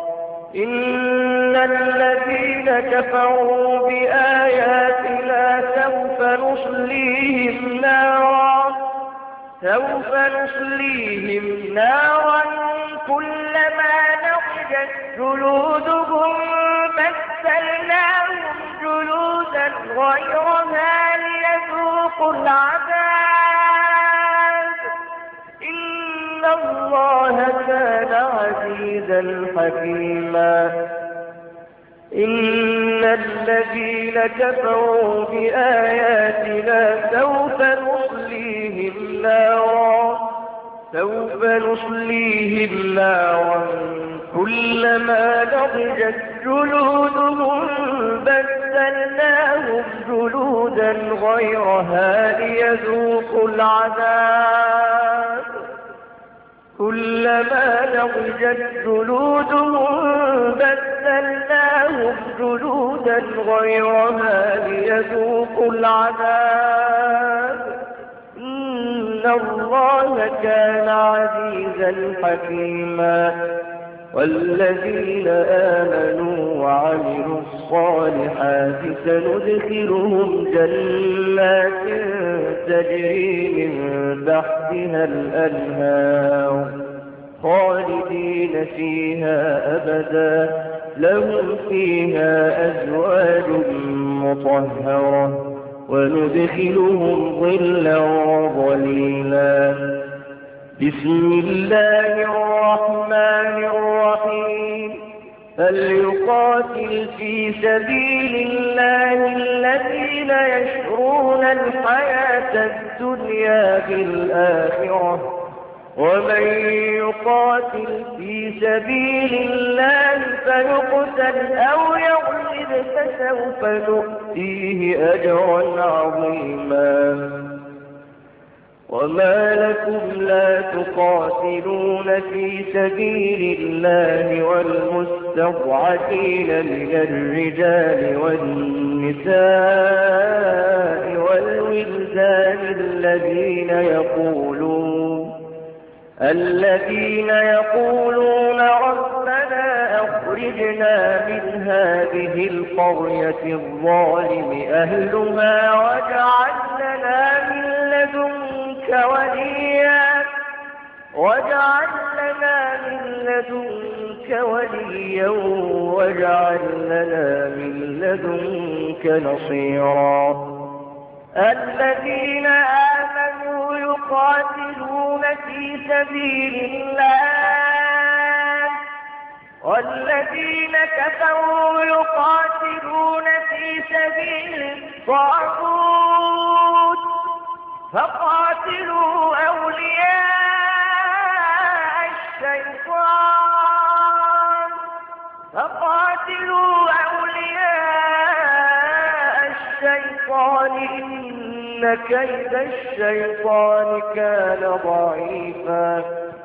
C: إن الذين كفروا بآياتنا سوف نصليهم نارا سوف نصليهم نارا كلما نضجت جلودهم بدلناهم جلودا غيرها ليذوقوا العذاب. إن الله كان عزيزا حكيما. إن الذين كفروا بآياتنا سوف نصليهم نارا سوف نصليهم نارا كلما نضجت جلودهم بدلناهم جلودا غيرها ليذوقوا العذاب. كلما نضجت جلودهم بدلناهم جلودا غيرها ليذوقوا العذاب. إن الله كان عزيزا حكيما. والذين آمنوا وعملوا الصالحات سندخلهم جنات تجري من تحتها الأنهار خالدين فيها أبدا لهم فيها أزواج مطهرة وندخلهم ظلا ظليلا. بسم الله الرحمن الرحيم. فليقاتل في سبيل الله الذين يشرون الحياة الدنيا بالآخرة ومن يقاتل في سبيل الله فيقتل أو يغلب فسوف نؤتيه أجرا عظيما. وما لكم لا تقاتلون في سبيل الله والمستضعفين من الرجال والنساء والولدان الذين يقولون الذين يقولون ربنا أخرجنا من هذه القرية الظالم أهلها واجعل لنا من لدنك وليا واجعل لنا من لدنك وليا واجعل لنا من لدنك نصيرا. الذين آمنوا يقاتلون في سبيل الله والذين كفروا يقاتلون في سبيل الطاغوت فقاتلوا أولياء الشيطان فقاتلوا أولياء الشيطان إن كيد الشيطان كان ضعيفا.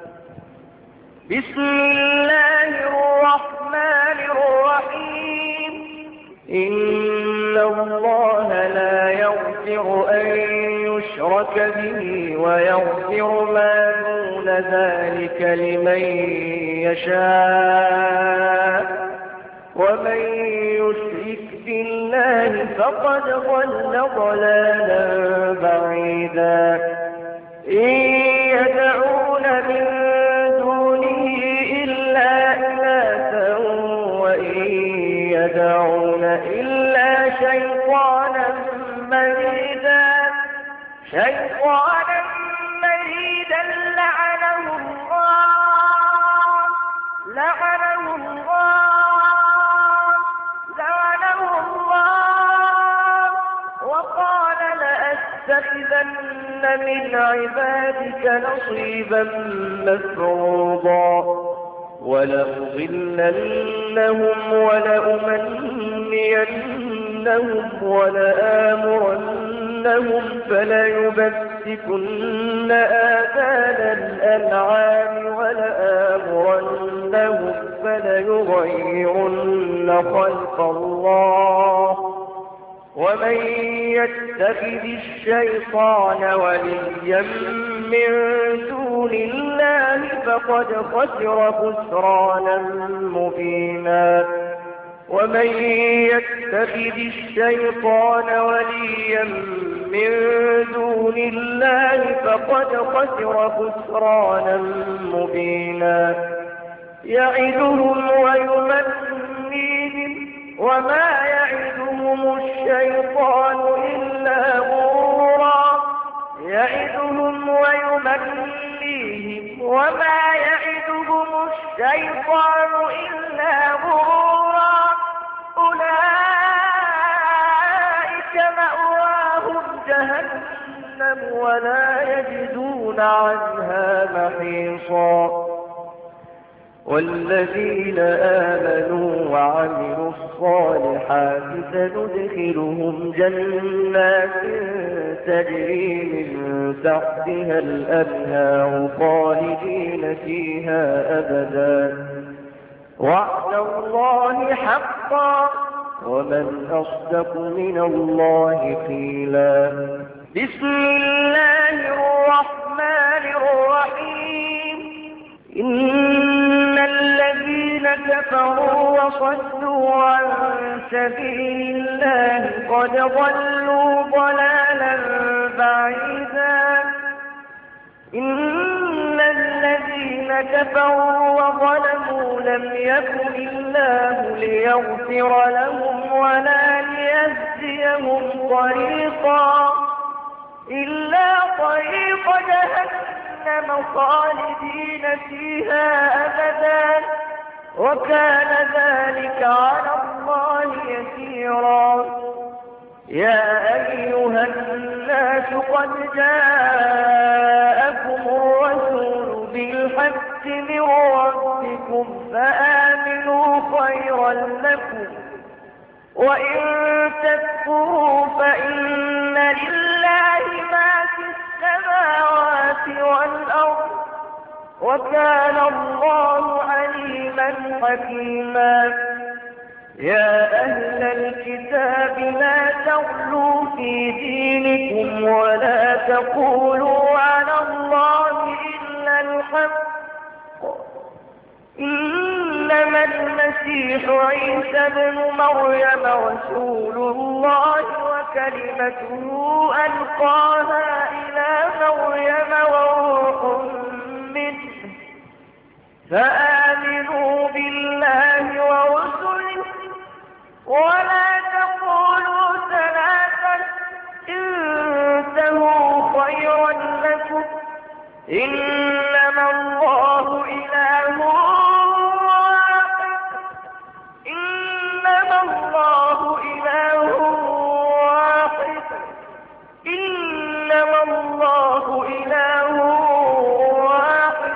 C: بسم الله الرحمن الرحيم. إن الله لا يغفر أن يشرك به ويغفر ما دون ذلك لمن يشاء ومن يشرك بالله فقد ضل ضلالا بعيدا. إن يدعون من دونه إلا إناثا وإن يدعون إلا شيطانا مريدا شيطانا مريدا لعنه الله لعنه الله لعنه الله وقال لأتخذن من عبادك نصيبا مفروضا ولأضلنهم ولأمنينهم ولآمرنهم فليبتكن آذان الأنعام ولآمرنهم فليغيرن خلق الله ومن يتخذ الشيطان وليا من دون الله فقد خسر خسرانا مبينا. ومن يتخذ الشيطان وليا من دون الله فقد خسر خسرانا مبينا. يعدهم ويمنيهم وما يعدهم الشيطان إلا غرورا يعدهم ويمنيهم وما يعدهم الشيطان إلا غرورا أولئك مأواهم جهنم ولا يجدون عنها محيصا. والذين آمنوا وعملوا الصالحات سندخلهم جنات تجري من تحتها الأنهار خالدين فيها أبدا وعد الله حقا ومن أصدق من الله قيلا. بسم الله الرحمن الرحيم. إن الذين كفروا وصدوا عن سبيل الله قد ضلوا ضلالا بعيدا. إن الذين كفروا وظلموا لم يكن الله ليغفر لهم ولا ليهديهم طريقا إلا طريق جهنم خالدين فيها أبدا وكان ذلك على الله يسيرا. يا أيها الناس قد جاءكم الرسول بالحق من ربكم فآمنوا خيرا لكم وإن تكفروا فإن لله ما في السماوات والأرض وكان الله عليما حكيما. يا أهل الكتاب لا تغلوا في دينكم ولا تقولوا على الله إلا الحق إنما المسيح عيسى ابن مريم رسول الله وكلمته ألقاها إلى مريم وروح منه فآمنوا بالله ورسله ولا تقولوا ثلاثة انتهوا خيرا لكم إنما الله إله واحد إنما الله إله واحد إنما الله إله واحد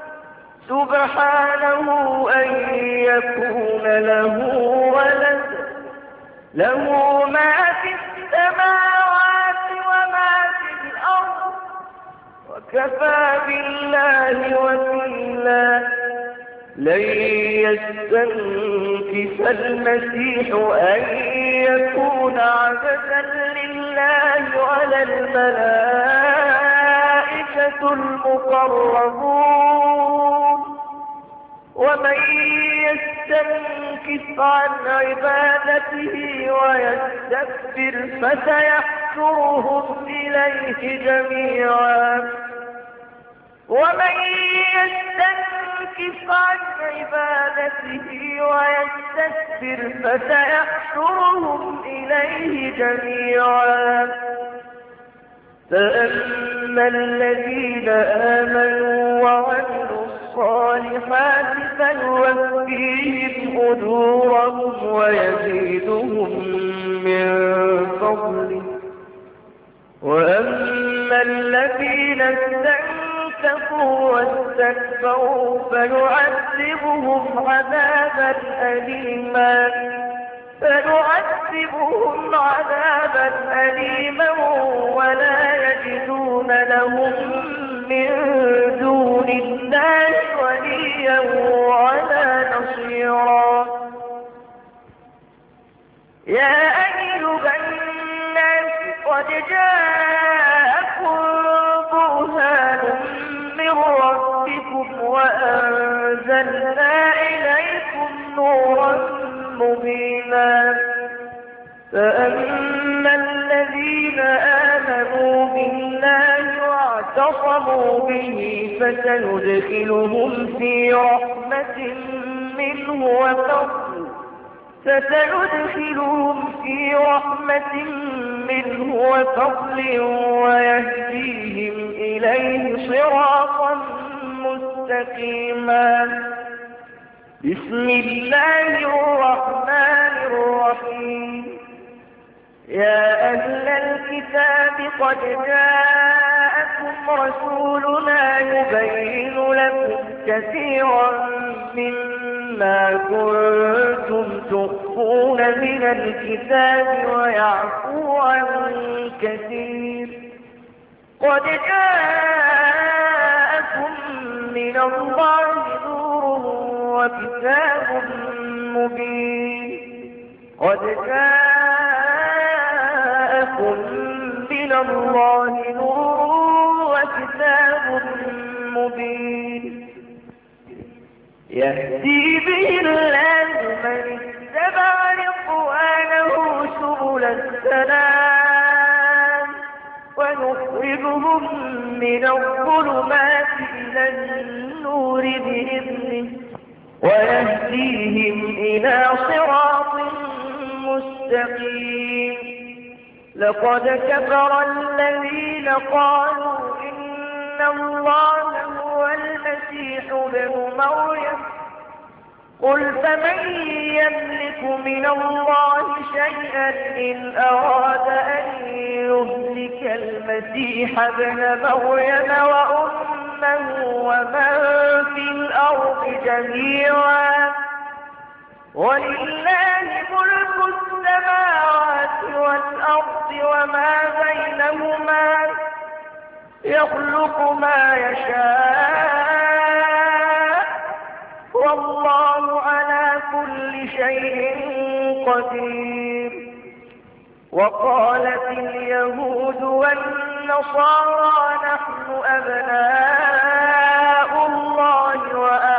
C: سبحانه أن يكون له ولد له ما في السماوات وما في الأرض وكفى بالله وكيلا. لن يستنكف المسيح أن يكون عبدا لله ولا الملائكة المقربون ومن يستنكف عن عبادته ويستكبر فسيحشرهم إليه جميعا ومن يستنكف عن عبادته ويستكبر فسيحشرهم إليه جميعا. فأما الذين آمنوا وعملوا الصالحات فيوفيهم أجورهم ويزيدهم من فضله وأما الذين استنكفوا واستكبروا فيعذبهم عذابا أليما فيعذبهم عذابا أليما ولا يجدون لهم من دون الله وليا ولا نصيرا. يا أيها الناس قد جاءكم برهان من ربكم وأنزلنا إليكم نورا مبينا. فأما الذين آمنوا بالله واعتصموا به فسندخلهم في رحمة منه وفضل فسندخلهم في رحمة منه وفضل ويهديهم إليه صراطا مستقيما. بسم الله الرحمن الرحيم. يا أهل الكتاب قد جاءكم رسولنا يبين لكم كثيرا مما كنتم تخفون من الكتاب ويعفو عن كثير. قد جاءكم من الله نور وكتاب مبين. قد جاءكم من الله نور وكتاب مبين يهدي به الله من اتبع رضوانه سبل السلام ونخرجهم من الظلمات إلى النور بإذنه ويهديهم إلى صراط مستقيم. لقد كفر الذين قالوا إن الله هو المسيح ابن مريم قل فمن يملك من الله شيئا إن أراد أن يهلك المسيح ابن مريم وأمه ومن في الأرض جميعا ولله ملك السماوات والأرض وما بينهما يخلق ما يشاء والله على كل شيء قدير. وقالت اليهود والنصارى نحن أبناء الله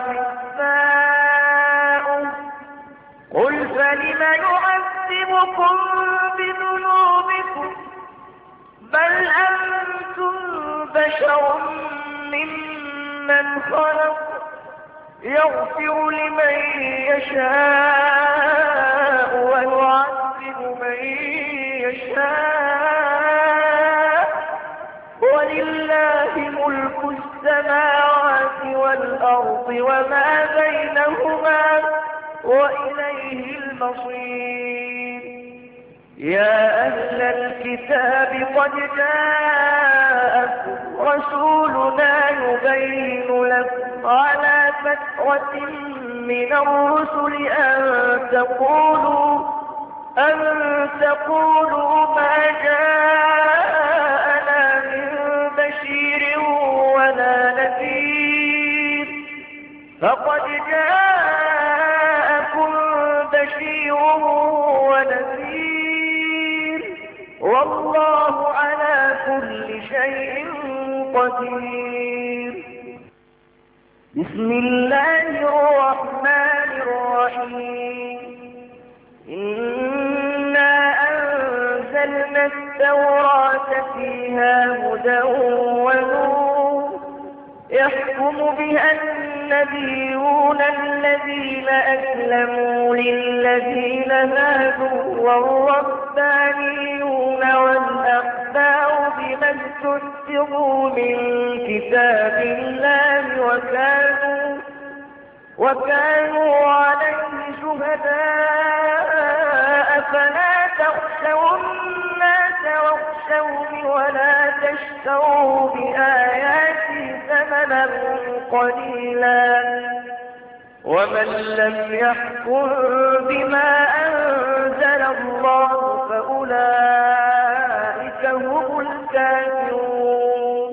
C: وأحباؤه قل فلم يعذبكم بذنوبكم بل أنتم بشر ممن خلق يغفر لمن يشاء ويعذب من يشاء ولله ملك السماوات والأرض وما بينهما وإليه المصير. يا أهل الكتاب قد جاءكم رسولنا يبين لكم على فترة من الرسل أن تقولوا أن تقولوا ما جاءنا من بشير ولا نذير فقد جاءكم بشير ونذير والله على كل شيء قدير. بسم الله الرحمن الرحيم. إنا أنزلنا التوراة فيها هدى ونور يحكم بها النبيون الذين أسلموا للذين هادوا والربانيون والأحبار بما استحفظوا من كتاب الله وكانوا وكانوا عليه شهداء فلا تخشوا الناس واخشوني ولا تشتروا بآياتي ثمنا قليلا ومن لم يحكم بما أنزل الله فأولئك هم الكافرون.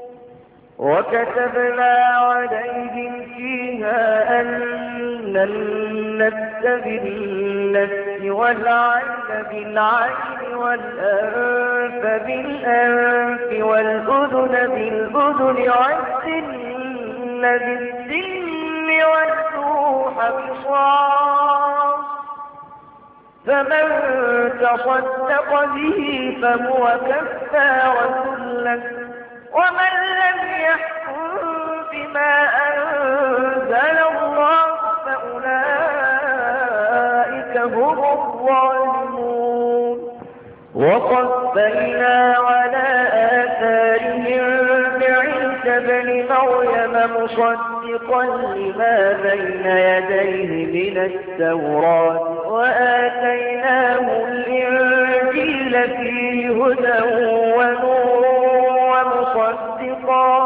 C: وكتبنا عليهم فيها أن النفس بالنفس والعين بالعين والأنف بالأنف والأذن بالأذن والسن بالسن والجروح قصاص فمن تصدق به فهو كفارة له ومن لم يحكم بما أنزل الله فأولئك هم الظالمون. وقفينا على آثارهم بعيسى ابن مريم مصدقا لما بين يديه من التوراة وآتيناه الإنجيل فيه هدى ونور ومصدقا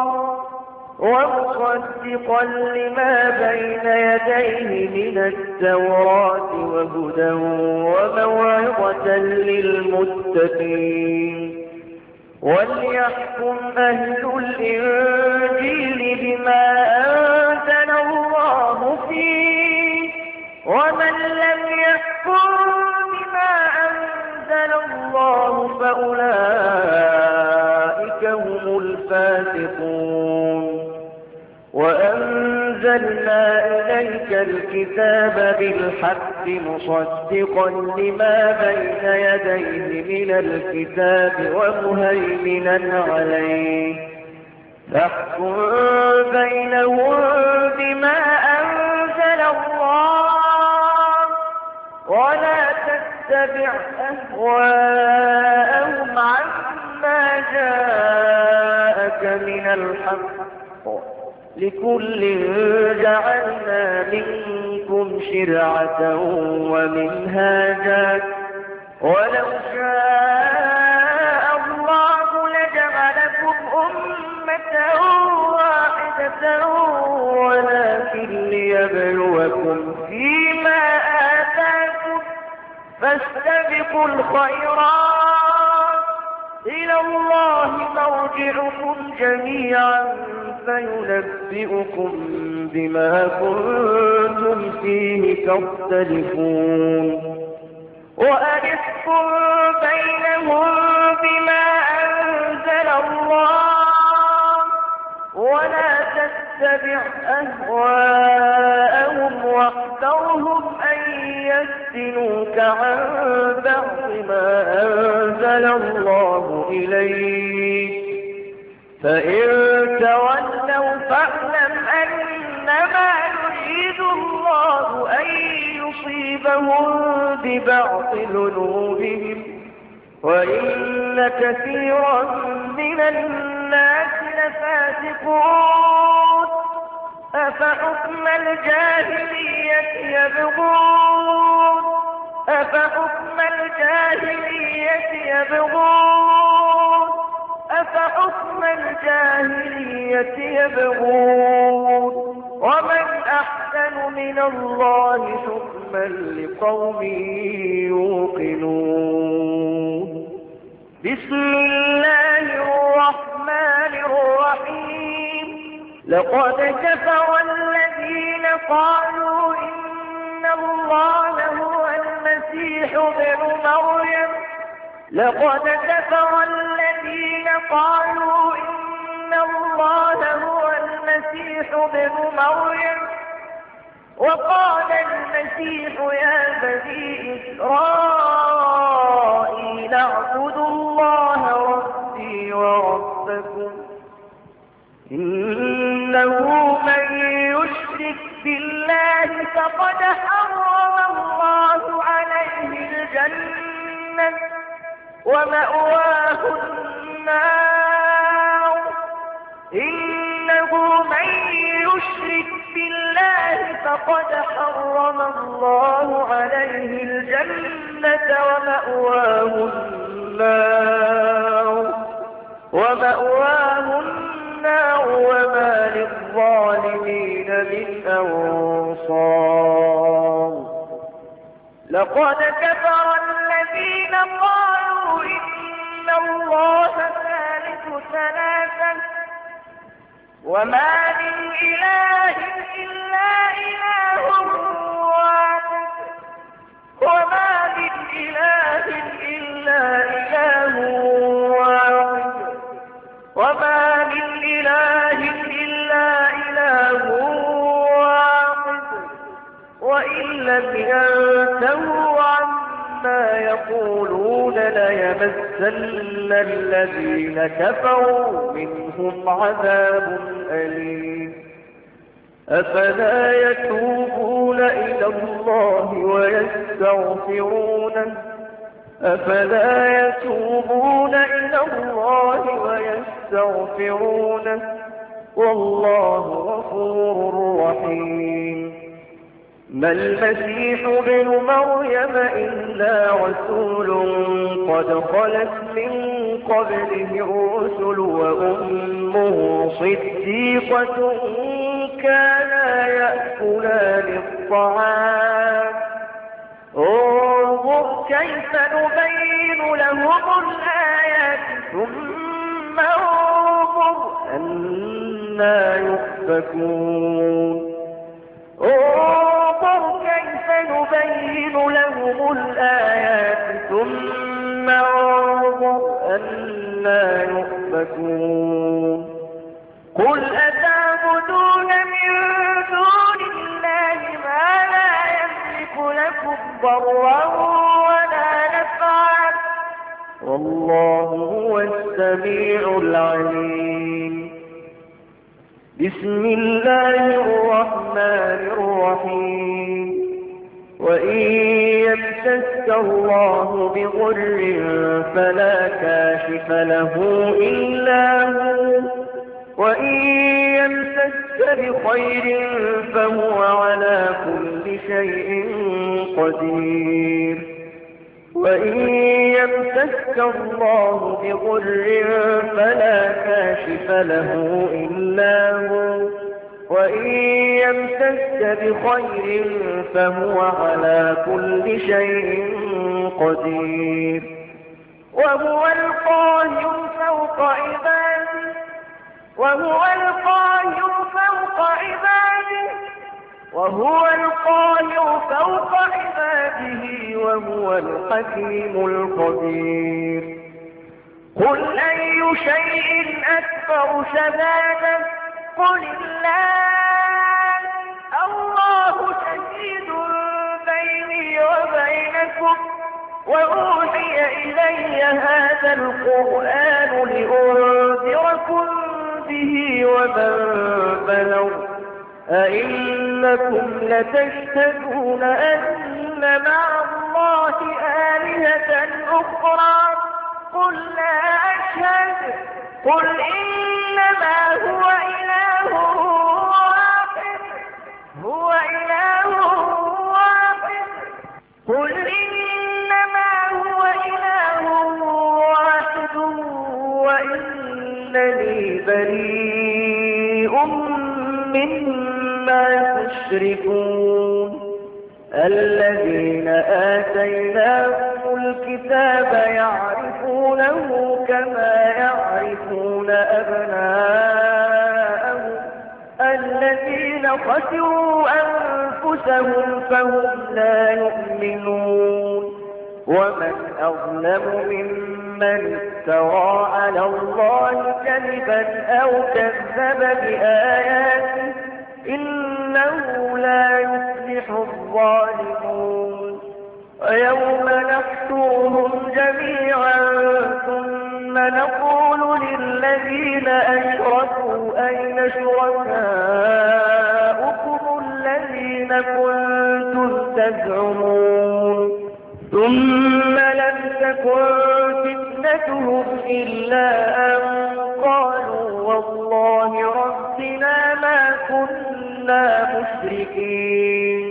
C: ومصدقا لما بين يديه من التوراة وهدى وموعظة للمتقين. وليحكم أهل الإنجيل بما أنزل الله فيه ومن لم يحكم بما أنزل الله فأولئك هم الفاسقون. وأنزلنا إليك الكتاب بالحق مصدقا لما بين يديه من الكتاب ومهيمنا عليه فاحكم بينهم بما أنزل الله ولا تتبع أهواءهم عما جاءك من الحق لكل جعلنا منكم شرعة ومنهاجا ولو شاء الله لجعلكم أمة واحدة ولكن ليبلوكم فيما آتاكم فاستبقوا الخيرات إلى الله مرجعكم جميعا فينبئكم بما كنتم فيه تختلفون وأنحكم بينهم بما أنزل الله ولا تتبع أهواءهم واحذرهم أن يفتنوك عن بعض ما أنزل الله إليك فإن تولوا فاعلم أنما يريد الله أن يصيبهم ببعض ذنوبهم وإن كثيرا من الناس لفاسقون أفحكم الجاهلية يبغون أفحكم الجاهلية يبغون أفحكم الجاهلية يبغون ومن أحسن من الله حكما لقوم يوقنون بسم الله الرحمن الرحيم لقد كفر الذين قالوا إن الله هو المسيح ابن مريم لقد كفر الذين قالوا إن الله هو المسيح ابن مريم وقال المسيح يا بني إسرائيل اعبدوا الله ربي وربكم إنه من يشرك بالله فقد حرم الله عليه الجنة ومأواه النار إنه من يشرك بالله فقد حرم الله عليه الجنة ومأواه النار ومأواه النار وما للظالمين من أنصار لقد كفر الذين قالوا إن الله ثالث ثلاثة وما من إله إلا إله واحد وما من إله إلا إله واحد وما من إله إلا إله واحد وإن لم ينتهوا عما يقولون ليمسن الذين كفروا منهم عذاب أليم أفلا يتوبون إلى الله ويستغفرونه أفلا يتوبون إلى الله ويستغفرونه والله غفور رحيم ما المسيح ابن مريم إلا رسول قد خلت من قبله الرسل وأمه صديقة كانا يأكلان الطعام انظر كيف نبين لهم الآيات ثم انظر أنا يؤفكون انظر كيف نبين لهم الآيات ثم انظر أنا يؤفكون قل أتعبدون من دون الله ما لا يملك لكم ضرا ولا نفعا والله هو السميع العليم بسم الله الرحمن الرحيم وإن يمسك الله بضر فلا كاشف له إلا هو وإن يمسك بخير فهو على كل شيء قدير وإن يمسك الله بضر فلا كاشف له إلا هو وإن يمسك بخير فهو على كل شيء قدير وهو القاهر فوق عباده وهو القاهر فوق عباده وهو القاهر فوق عباده وهو الحكيم الخبير قل أي شيء أكبر شهادة قل الله الله شهيد بيني وبينكم وأوحي إلي هذا القرآن لأنذركم به ومن بلغ أئنكم لتشهدون أن مع الله آلهة أخرى قل لا أشهد قل إنما هو إله واحد هو إله واحد قل إنما هو إله واحد وإنني بريء مما تشركون الذين آتيناهم الكتاب يعرفونه كما يعرفون أبناءهم الذين خسروا أنفسهم فهم لا يؤمنون ومن أظلم ممن افترى على الله كذبا أو كذب بآياته إنه لا يفلح الظالمون ويوم نحشرهم جميعا ثم نقول للذين أشركوا أين شركاؤكم الذين كنتم تزعمون ثم لم تكن فتنتهم إلا أن قالوا والله ربنا ما كنا مشركين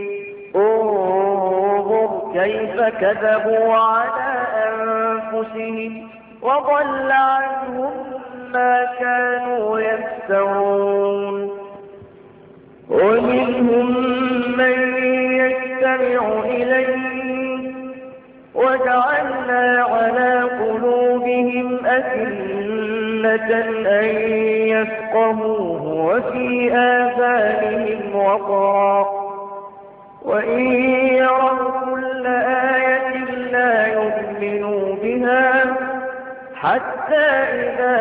C: انظر كيف كذبوا على أنفسهم وضل عنهم ما كانوا يفترون ومنهم من يستمع إليك وجعلنا على قلوبهم أكنة أن يفقهوه وفي آذانهم وقرا وإن يروا كل آية لا يؤمنوا بها حتى إذا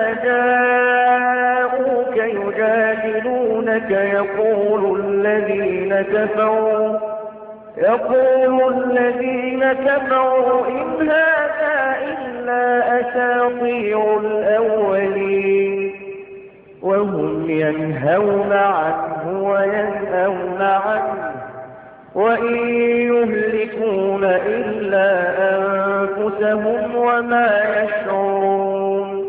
C: جاءوك يجادلونك يقول الذين كفروا يقول الذين كفروا إن هذا إلا أساطير الأولين وهم ينهون عنه وينأون عنه وإن يهلكون إلا أنفسهم وما يشعرون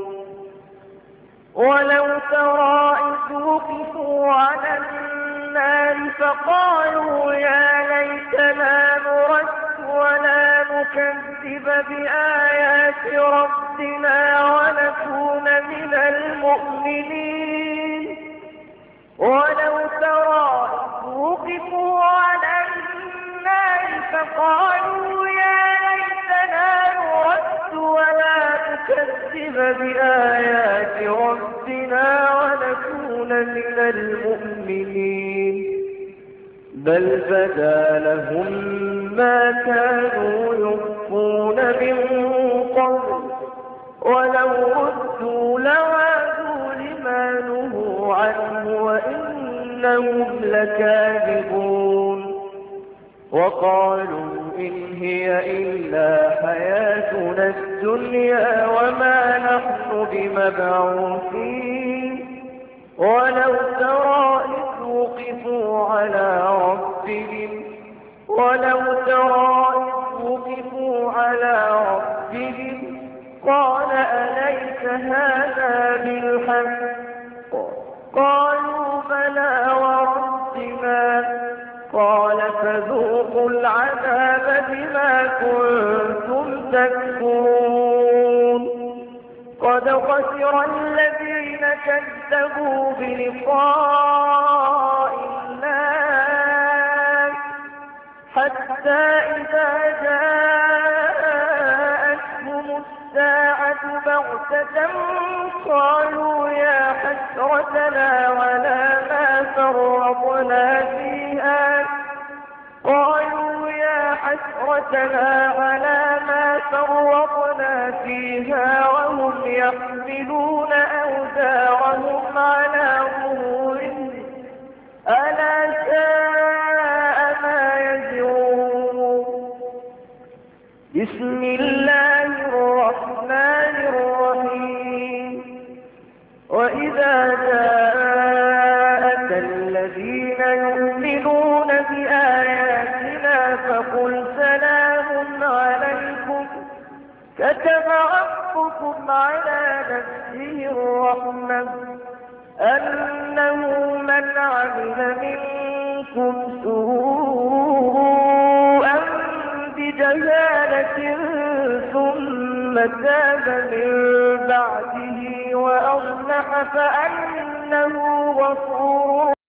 C: ولو ترى إذ وقفوا على النار فقالوا يا ليتنا نرد ولا نكذب بآيات ربنا ونكون من المؤمنين ولو ترى إذ وقفوا على النار فقالوا يا ليتنا نرد ولا نكذب بآيات ربنا ونكون من المؤمنين بل بدا لهم ما كانوا يخفون من قبل ولو ردوا لعادوا لما نهوا عنه وإنهم لكاذبون وقالوا إن هي إلا حياتنا الدنيا وما نحن بمبعوثين ولو ترى ولو ترى إذ وقفوا على ربهم قال أليس هذا بالحق قالوا بلى وربنا قال فذوقوا العذاب بما كنتم تكفرون قد خسر الذين كذبوا بلقاء الله حتى إذا جاءتهم الساعة بغتة قالوا يا حسرتنا على ما فرطنا فيها قالوا يا حسرتنا على ما فرطنا فيها وهم يحملون أوزارهم على ظهورهم ألا ساء ما يزرون بسم الله الرحمن الرحيم وإذا جاءك الذين يؤمنون بآياتنا فقل سلام عليكم كتب ربكم على نفسه الرحمة أنه من عمل منكم سوءا بجهالة ثم تاب من بعده وأصلح فأنه غفور